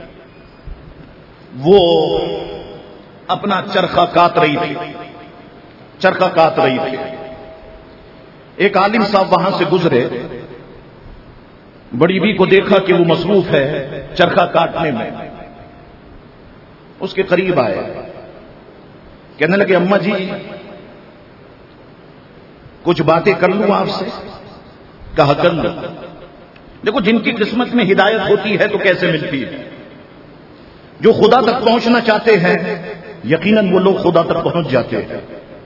Speaker 2: وہ اپنا چرخہ کاٹ رہی تھی, چرخہ کاٹ رہی تھی. ایک عالم صاحب وہاں سے گزرے, بڑی بی کو دیکھا کہ وہ مصروف ہے چرخہ کاٹنے میں. اس کے قریب آئے, کہنے لگے اماں جی کچھ باتیں کر لوں آپ سے؟ کہا کر لوں. دیکھو جن کی قسمت میں ہدایت ہوتی ہے تو کیسے ملتی ہے. جو خدا تک پہنچنا چاہتے ہیں یقیناً وہ لوگ خدا تک پہنچ جاتے ہیں.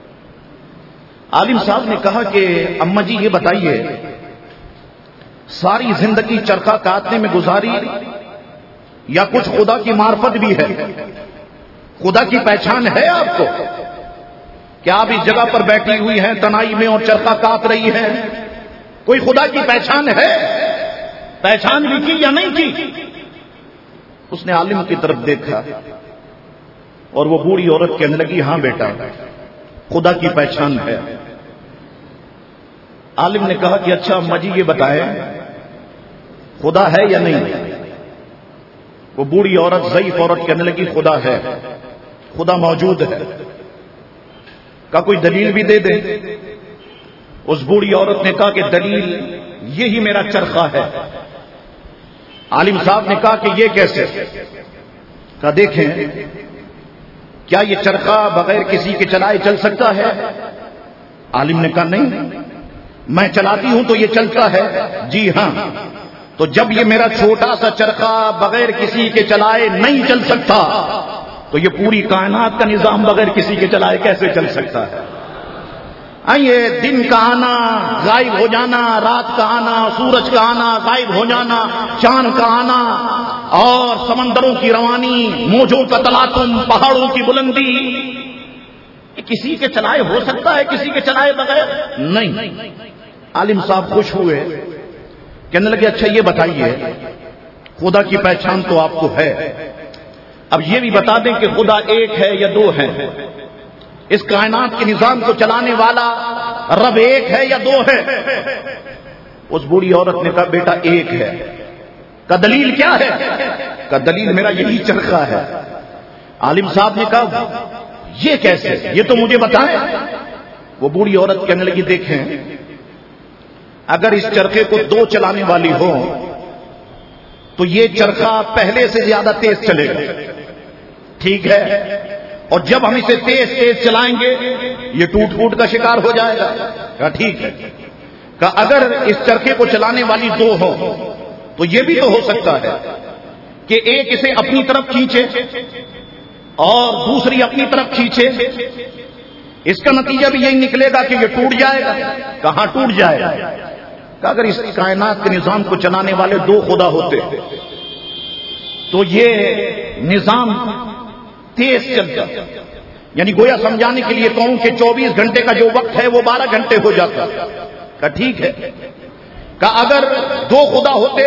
Speaker 2: عالم صاحب نے کہا کہ اماں جی یہ بتائیے, ساری زندگی چرخہ کاٹنے میں گزاری یا کچھ خدا کی معرفت بھی ہے؟ خدا کی پہچان ہے آپ کو؟ کیا آپ اس جگہ پر بیٹھی ہوئی ہیں تنائی میں اور چرخہ کاٹ رہی ہیں, کوئی خدا کی پہچان ہے؟ پہچان بھی کی یا نہیں کی؟ اس نے عالم کی طرف دیکھا اور وہ بوڑھی عورت کہنے لگی ہاں بیٹا خدا کی پہچان ہے. عالم نے کہا کہ اچھا اماں جی یہ بتائیں خدا ہے یا نہیں؟ وہ بوڑھی عورت, ضعیف عورت کہنے لگی خدا ہے, خدا موجود ہے. کا کوئی دلیل بھی دے دے. اس بوڑھی عورت نے کہا کہ دلیل یہی میرا چرخہ ہے. عالم صاحب نے کہا کہ یہ کیسے؟ کہا دیکھیں کیا یہ چرخہ بغیر کسی کے چلائے چل سکتا ہے؟ عالم نے کہا نہیں, میں چلاتی ہوں تو یہ چلتا ہے. جی ہاں, تو جب یہ میرا چھوٹا سا چرخہ بغیر کسی کے چلائے نہیں چل سکتا تو یہ پوری کائنات کا نظام بغیر کسی کے چلائے کیسے چل سکتا ہے؟ یہ دن کا آنا غائب ہو جانا، رات کا آنا سورج کا آنا غائب ہو جانا، چاند کا آنا اور سمندروں کی روانی، موجوں کا تلاطم، پہاڑوں کی بلندی، کسی کے چلائے ہو سکتا ہے، کسی کے چلائے بغیر نہیں۔ عالم صاحب خوش ہوئے، کہنے لگے اچھا یہ بتائیے خدا کی پہچان تو آپ کو ہے، اب یہ بھی بتا دیں کہ خدا ایک ہے یا دو ہے، اس کائنات کے نظام کو چلانے والا رب ایک ہے یا دو ہے؟ اس بوڑھی عورت نے کہا بیٹا ایک ہے۔ کا دلیل کیا ہے؟ کا دلیل میرا یہی چرخہ ہے۔ عالم صاحب نے کہا یہ کیسے، یہ تو مجھے بتائیں۔ وہ بوڑھی عورت کہنے لگی دیکھیں اگر اس چرخے کو دو چلانے والی ہو تو یہ چرخہ پہلے سے زیادہ تیز چلے گا، ٹھیک ہے، اور جب ہم اسے تیز تیز چلائیں گے یہ ٹوٹ پھوٹ کا شکار ہو جائے گا۔ کہا ٹھیک ہے۔ کہا اگر اس چرخے کو چلانے والی دو ہو تو یہ بھی تو ہو سکتا ہے کہ ایک اسے اپنی طرف کھینچے اور دوسری اپنی طرف کھینچے، اس کا نتیجہ بھی یہی نکلے گا کہ یہ ٹوٹ جائے گا۔ کہاں ٹوٹ جائے گا؟ کہ اگر اس کائنات کے نظام کو چلانے والے دو خدا ہوتے تو یہ نظام تیز چلتا، یعنی گویا سمجھانے کے لیے کہوں کہ چوبیس گھنٹے کا جو وقت ہے وہ بارہ گھنٹے ہو جاتا۔ کہ ٹھیک ہے۔ کہ اگر دو خدا ہوتے،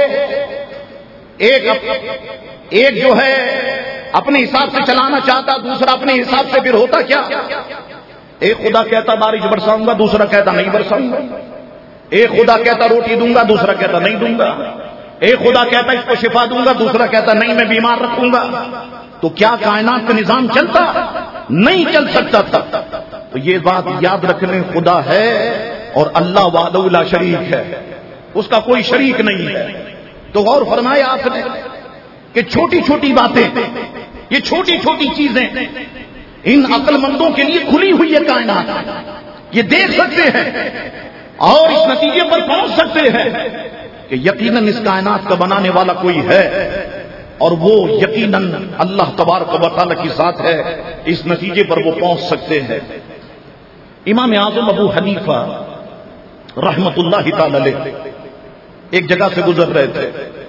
Speaker 2: ایک ایک جو ہے اپنے حساب سے چلانا چاہتا، دوسرا اپنے حساب سے، پھر ہوتا کیا؟ ایک خدا کہتا بارش برساؤں گا، دوسرا کہتا نہیں برساؤں گا۔ ایک خدا کہتا روٹی دوں گا، دوسرا کہتا نہیں دوں گا۔ ایک خدا کہتا اس کو شفا دوں گا، دوسرا کہتا نہیں میں بیمار رکھوں گا۔ تو کیا کائنات کا نظام چلتا؟ نہیں چل سکتا تھا۔ تو یہ بات یاد رکھنے، خدا ہے اور اللہ وحدہ لا شریک ہے، اس کا کوئی شریک نہیں ہے۔ تو غور فرمایا آپ نے کہ چھوٹی چھوٹی باتیں، یہ چھوٹی چھوٹی چیزیں ان عقل مندوں کے لیے کھلی ہوئی ہے کائنات، یہ دیکھ سکتے ہیں اور اس نتیجے پر پہنچ سکتے ہیں کہ یقیناً اس کائنات کا بنانے والا کوئی ہے اور وہ یقیناً اللہ تبارک و تعالی کی ذات ہے۔ اس نتیجے پر وہ پہنچ سکتے ہیں۔ امام اعظم ابو حنیفہ رحمت اللہ تعالی علیہ ایک جگہ سے گزر رہے تھے،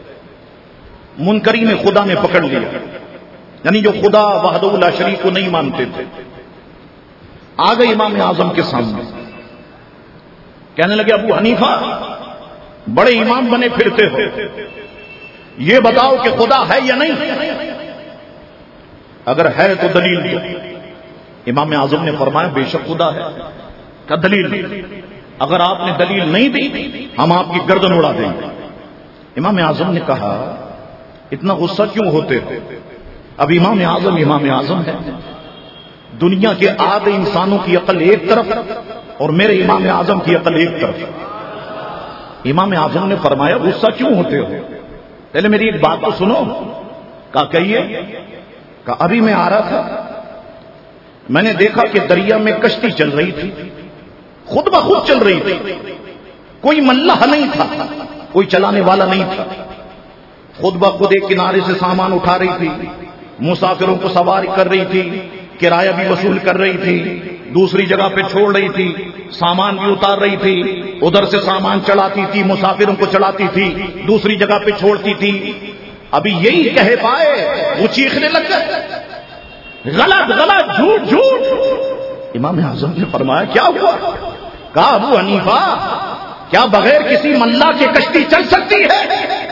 Speaker 2: منکرین خدا نے پکڑ لیا، یعنی جو خدا وحدہ لا شریک کو نہیں مانتے تھے، آ گئے امام اعظم کے سامنے، کہنے لگے ابو حنیفہ بڑے امام بنے پھرتے ہو، یہ بتاؤ کہ خدا ہے یا نہیں، اگر ہے تو دلیل دو۔ امام اعظم نے فرمایا بے شک خدا ہے۔ کا دلیل؟ اگر آپ نے دلیل نہیں دی ہم آپ کی گردن اڑا دیں گے۔ امام اعظم نے کہا اتنا غصہ کیوں ہوتے ہو؟ اب امام اعظم امام اعظم ہے، دنیا کے آدھے انسانوں کی عقل ایک طرف اور میرے امام اعظم کی عقل ایک طرف۔ امام اعظم نے فرمایا غصہ کیوں ہوتے ہو؟ پہلے میری ایک بات تو سنو۔ کہا کہیے۔ کہا ابھی میں آ رہا تھا، میں نے دیکھا کہ دریا میں کشتی چل رہی تھی، خود بخود چل رہی تھی، کوئی ملح نہیں تھا، کوئی چلانے والا نہیں تھا، خود بخود ایک کنارے سے سامان اٹھا رہی تھی، مسافروں کو سوار کر رہی تھی، کرایہ بھی وصول کر رہی تھی، دوسری جگہ پہ چھوڑ رہی تھی، سامان بھی اتار رہی تھی، ادھر سے سامان چڑھاتی تھی، مسافروں کو چڑھاتی تھی، دوسری جگہ پہ چھوڑتی تھی۔ ابھی یہی کہہ پائے وہ چیخنے لگ گئے غلط غلط جھوٹ جھوٹ۔ امام اعظم نے فرمایا کیا ہوا؟ کہا ابو حنیفہ کیا بغیر کسی ملا کے کشتی چل سکتی ہے؟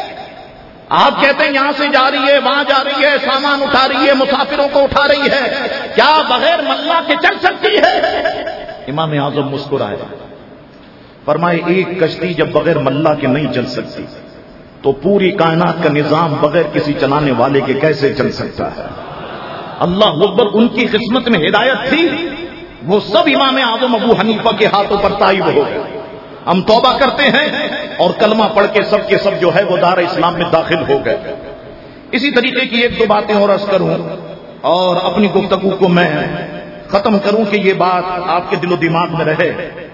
Speaker 2: آپ کہتے ہیں یہاں سے جا رہی ہے، وہاں جا رہی ہے، سامان اٹھا رہی ہے، مسافروں کو اٹھا رہی ہے، کیا بغیر ملا کے چل سکتی ہے؟ امام اعظم مسکرائے، فرمائے ایک کشتی جب بغیر ملا کے نہیں چل سکتی تو پوری کائنات کا نظام بغیر کسی چلانے والے کے کیسے چل سکتا ہے؟ اللہ اکبر۔ ان کی قسمت میں ہدایت تھی، وہ سب امام اعظم ابو حنیفہ کے ہاتھوں پر طائب ہو گئے۔ ہم توبہ کرتے ہیں اور کلمہ پڑھ کے سب کے سب جو ہے وہ دار اسلام میں داخل ہو گئے۔ اسی طریقے کی ایک دو باتیں اور عرض کروں اور اپنی گفتگو کو میں ختم کروں کہ یہ بات آپ کے دل و دماغ میں رہے۔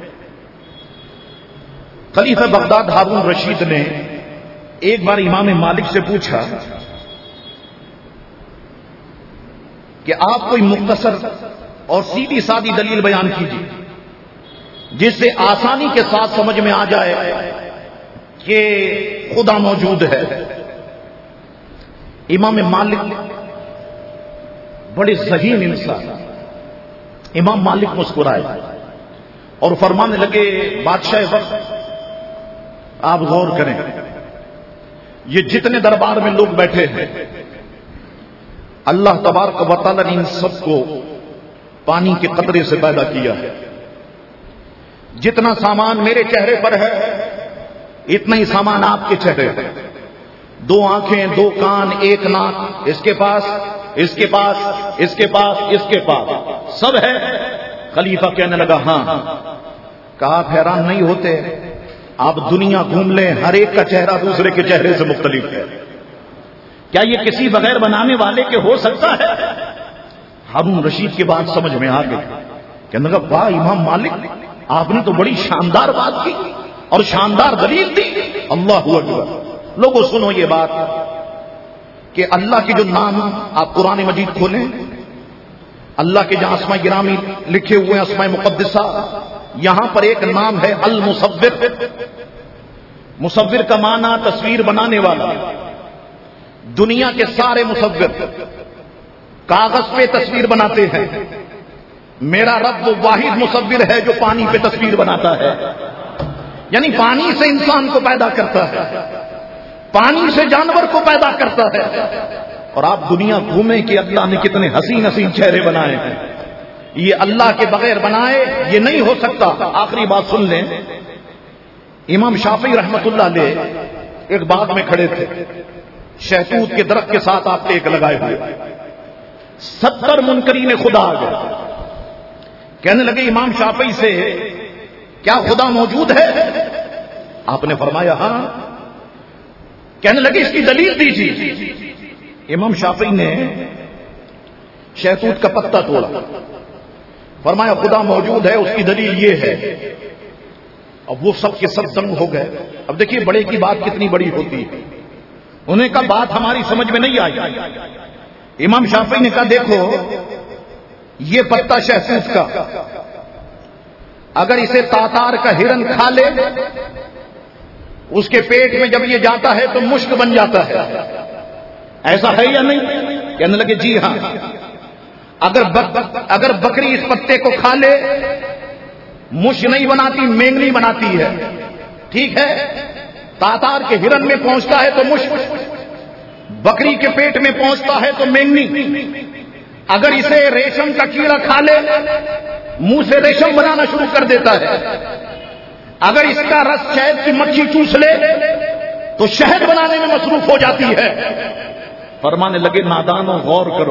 Speaker 2: خلیفہ بغداد ہارون رشید نے ایک بار امام مالک سے پوچھا کہ آپ کوئی مختصر اور سیدھی سادی دلیل بیان کیجیے۔ جس سے آسانی کے ساتھ سمجھ میں آ جائے کہ خدا موجود ہے۔ امام مالک بڑے ذہین انسان، امام مالک مسکرائے اور فرمانے لگے بادشاہ وقت آپ غور کریں، یہ جتنے دربار میں لوگ بیٹھے ہیں اللہ تبارک و تعالی نے ان سب کو پانی کے قطرے سے پیدا کیا ہے۔ جتنا سامان میرے چہرے پر ہے اتنا ہی سامان آپ کے چہرے پر، دو آنکھیں، دو کان، ایک ناک، اس کے پاس اس کے پاس اس کے پاس اس کے پاس سب ہے۔ خلیفہ کہنے لگا ہاں۔ کہا آپ حیران نہیں ہوتے؟ آپ دنیا گھوم لیں، ہر ایک کا چہرہ دوسرے کے چہرے سے مختلف ہے، کیا یہ کسی بغیر بنانے والے کے ہو سکتا ہے؟ ہارون رشید کی بات سمجھ میں آ گئی، کہنے لگا واہ امام مالک، آپ نے تو بڑی شاندار بات کی اور شاندار دلیل دی۔ اللہ اکبر۔ لوگوں سنو یہ بات کہ اللہ کے جو نام، آپ قرآن مجید کھولیں، اللہ کے جہاں اسماء گرامی لکھے ہوئے ہیں، اسماء مقدسہ، یہاں پر ایک نام ہے المصور۔ مصور کا معنی تصویر بنانے والا۔ دنیا کے سارے مصور کاغذ پہ تصویر بناتے ہیں، میرا رب وہ واحد مصور ہے جو پانی پہ تصویر بناتا ہے، یعنی پانی سے انسان کو پیدا کرتا ہے، پانی سے جانور کو پیدا کرتا ہے۔ اور آپ دنیا گھومیں کہ اللہ نے کتنے حسین حسین چہرے بنائے ہیں، یہ اللہ کے بغیر بنائے یہ نہیں ہو سکتا۔ آخری بات سن لیں، امام شافعی رحمت اللہ علیہ ایک باغ میں کھڑے تھے، شہتوت کے درخت کے ساتھ آپ ٹیک لگائے ہوئے، ستر منکرین خدا آ گئے، کہنے لگے امام شافعی سے کیا خدا موجود ہے؟ آپ نے فرمایا ہاں۔ کہنے لگے اس کی دلیل دیجیے۔ امام شافعی نے شہتوت کا پتا توڑا، فرمایا خدا موجود ہے، اس کی دلیل یہ ہے۔ اب وہ سب کے سب دنگ ہو گئے۔ اب دیکھیے بڑے کی بات کتنی بڑی ہوتی ہے، انہیں کا بات ہماری سمجھ میں نہیں آئی۔ امام شافعی نے کہا دیکھو یہ پتا شہتوت کا، اگر اسے تاتار کا ہرن کھا لے اس کے پیٹ میں جب یہ جاتا ہے تو مشک بن جاتا ہے، ایسا ہے یا نہیں؟ کہنے لگے جی ہاں۔ اگر بک اگر بکری اس پتے کو کھا لے مشک نہیں بناتی، مینگنی بناتی ہے، ٹھیک ہے؟ تاتار کے ہرن میں پہنچتا ہے تو مشک، بکری کے پیٹ میں پہنچتا ہے تو مینگنی۔ اگر اسے ریشم کا کیڑا کھا لے منہ سے ریشم بنانا شروع کر دیتا ہے، اگر اس کا رس شہد کی مکھی چوس لے تو شہد بنانے میں مصروف ہو جاتی ہے۔ فرمانے لگے نادانوں غور کرو،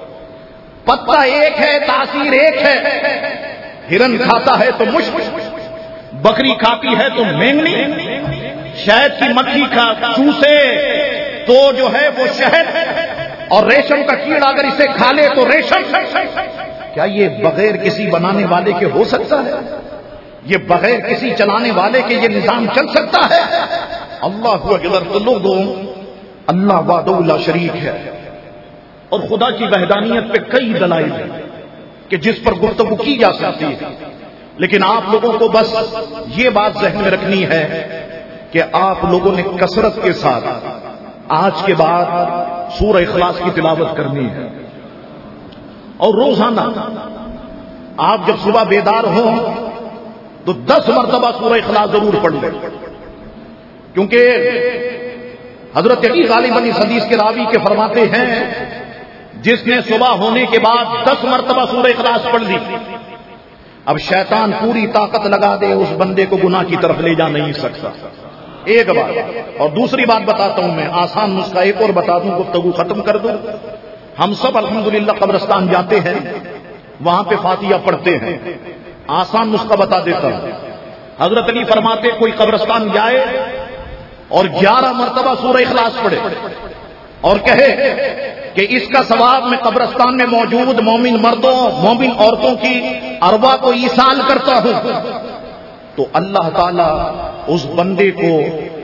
Speaker 2: پتا ایک ہے، تاثیر ایک ہے، ہرن کھاتا ہے تو مشک، بکری کھاتی ہے تو مینگنی، شہد کی مکھی کا چوسے تو جو ہے وہ شہد، اور ریشم کا کیڑا اگر اسے کھا لے تو ریشم۔ کیا یہ بغیر کسی بنانے والے کے ہو سکتا ہے؟ یہ بغیر کسی چلانے والے کے یہ نظام چل سکتا ہے؟ اللہ اکبر۔ تو لوگوں اللہ وحدہ لا شریک ہے، اور خدا کی وحدانیت پہ کئی دلائل ہیں کہ جس پر گفتگو کی جا سکتی ہے، لیکن آپ لوگوں کو بس یہ بات ذہن میں رکھنی ہے کہ آپ لوگوں نے کثرت کے ساتھ آج کے بعد سورہ اخلاص کی تلاوت کرنی ہے، اور روزانہ آپ جب صبح بیدار ہوں تو دس مرتبہ سورہ اخلاص ضرور پڑھ لیں، کیونکہ حضرت علی غالب اس حدیث کے راوی کے فرماتے ہیں جس نے صبح ہونے کے بعد دس مرتبہ سورہ اخلاص پڑھ لی، اب شیطان پوری طاقت لگا دے اس بندے کو گناہ کی طرف لے جا نہیں سکتا۔ ایک بات، اور دوسری بات بتاتا ہوں میں، آسان نسخہ ایک اور بتا دوں، گفتگو ختم کر دوں۔ ہم سب الحمدللہ قبرستان جاتے ہیں، وہاں پہ فاتحہ پڑھتے ہیں، آسان نسخہ بتا دیتا ہوں۔ حضرت علی فرماتے کوئی قبرستان جائے اور گیارہ مرتبہ سورہ اخلاص پڑھے اور کہے کہ اس کا ثواب میں قبرستان میں موجود مومن مردوں مومن عورتوں کی ارواح کو ایصال کرتا ہوں، تو اللہ تعالیٰ اس بندے کو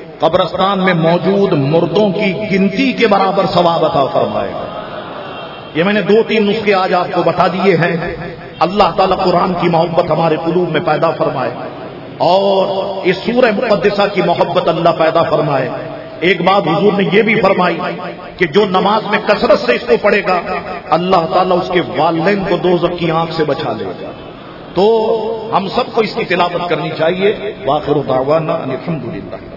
Speaker 2: قبرستان میں موجود مردوں کی گنتی کے برابر ثواب عطا فرمائے گا۔ یہ میں نے دو تین نسخے آج آپ کو بتا دیے ہیں. اللہ تعالیٰ قرآن کی محبت ہمارے قلوب میں پیدا فرمائے اور اس سورہ مقدسہ کی محبت اللہ پیدا فرمائے. ایک بات حضور نے یہ بھی فرمائی کہ جو نماز میں کثرت سے اس کو پڑھے گا اللہ تعالیٰ اس کے والدین کو دوزخ کی آنکھ سے بچا لے گا. تو ہم سب کو اس کی تلاوت کرنی چاہیے. وآخر دعوانا ان الحمد للہ.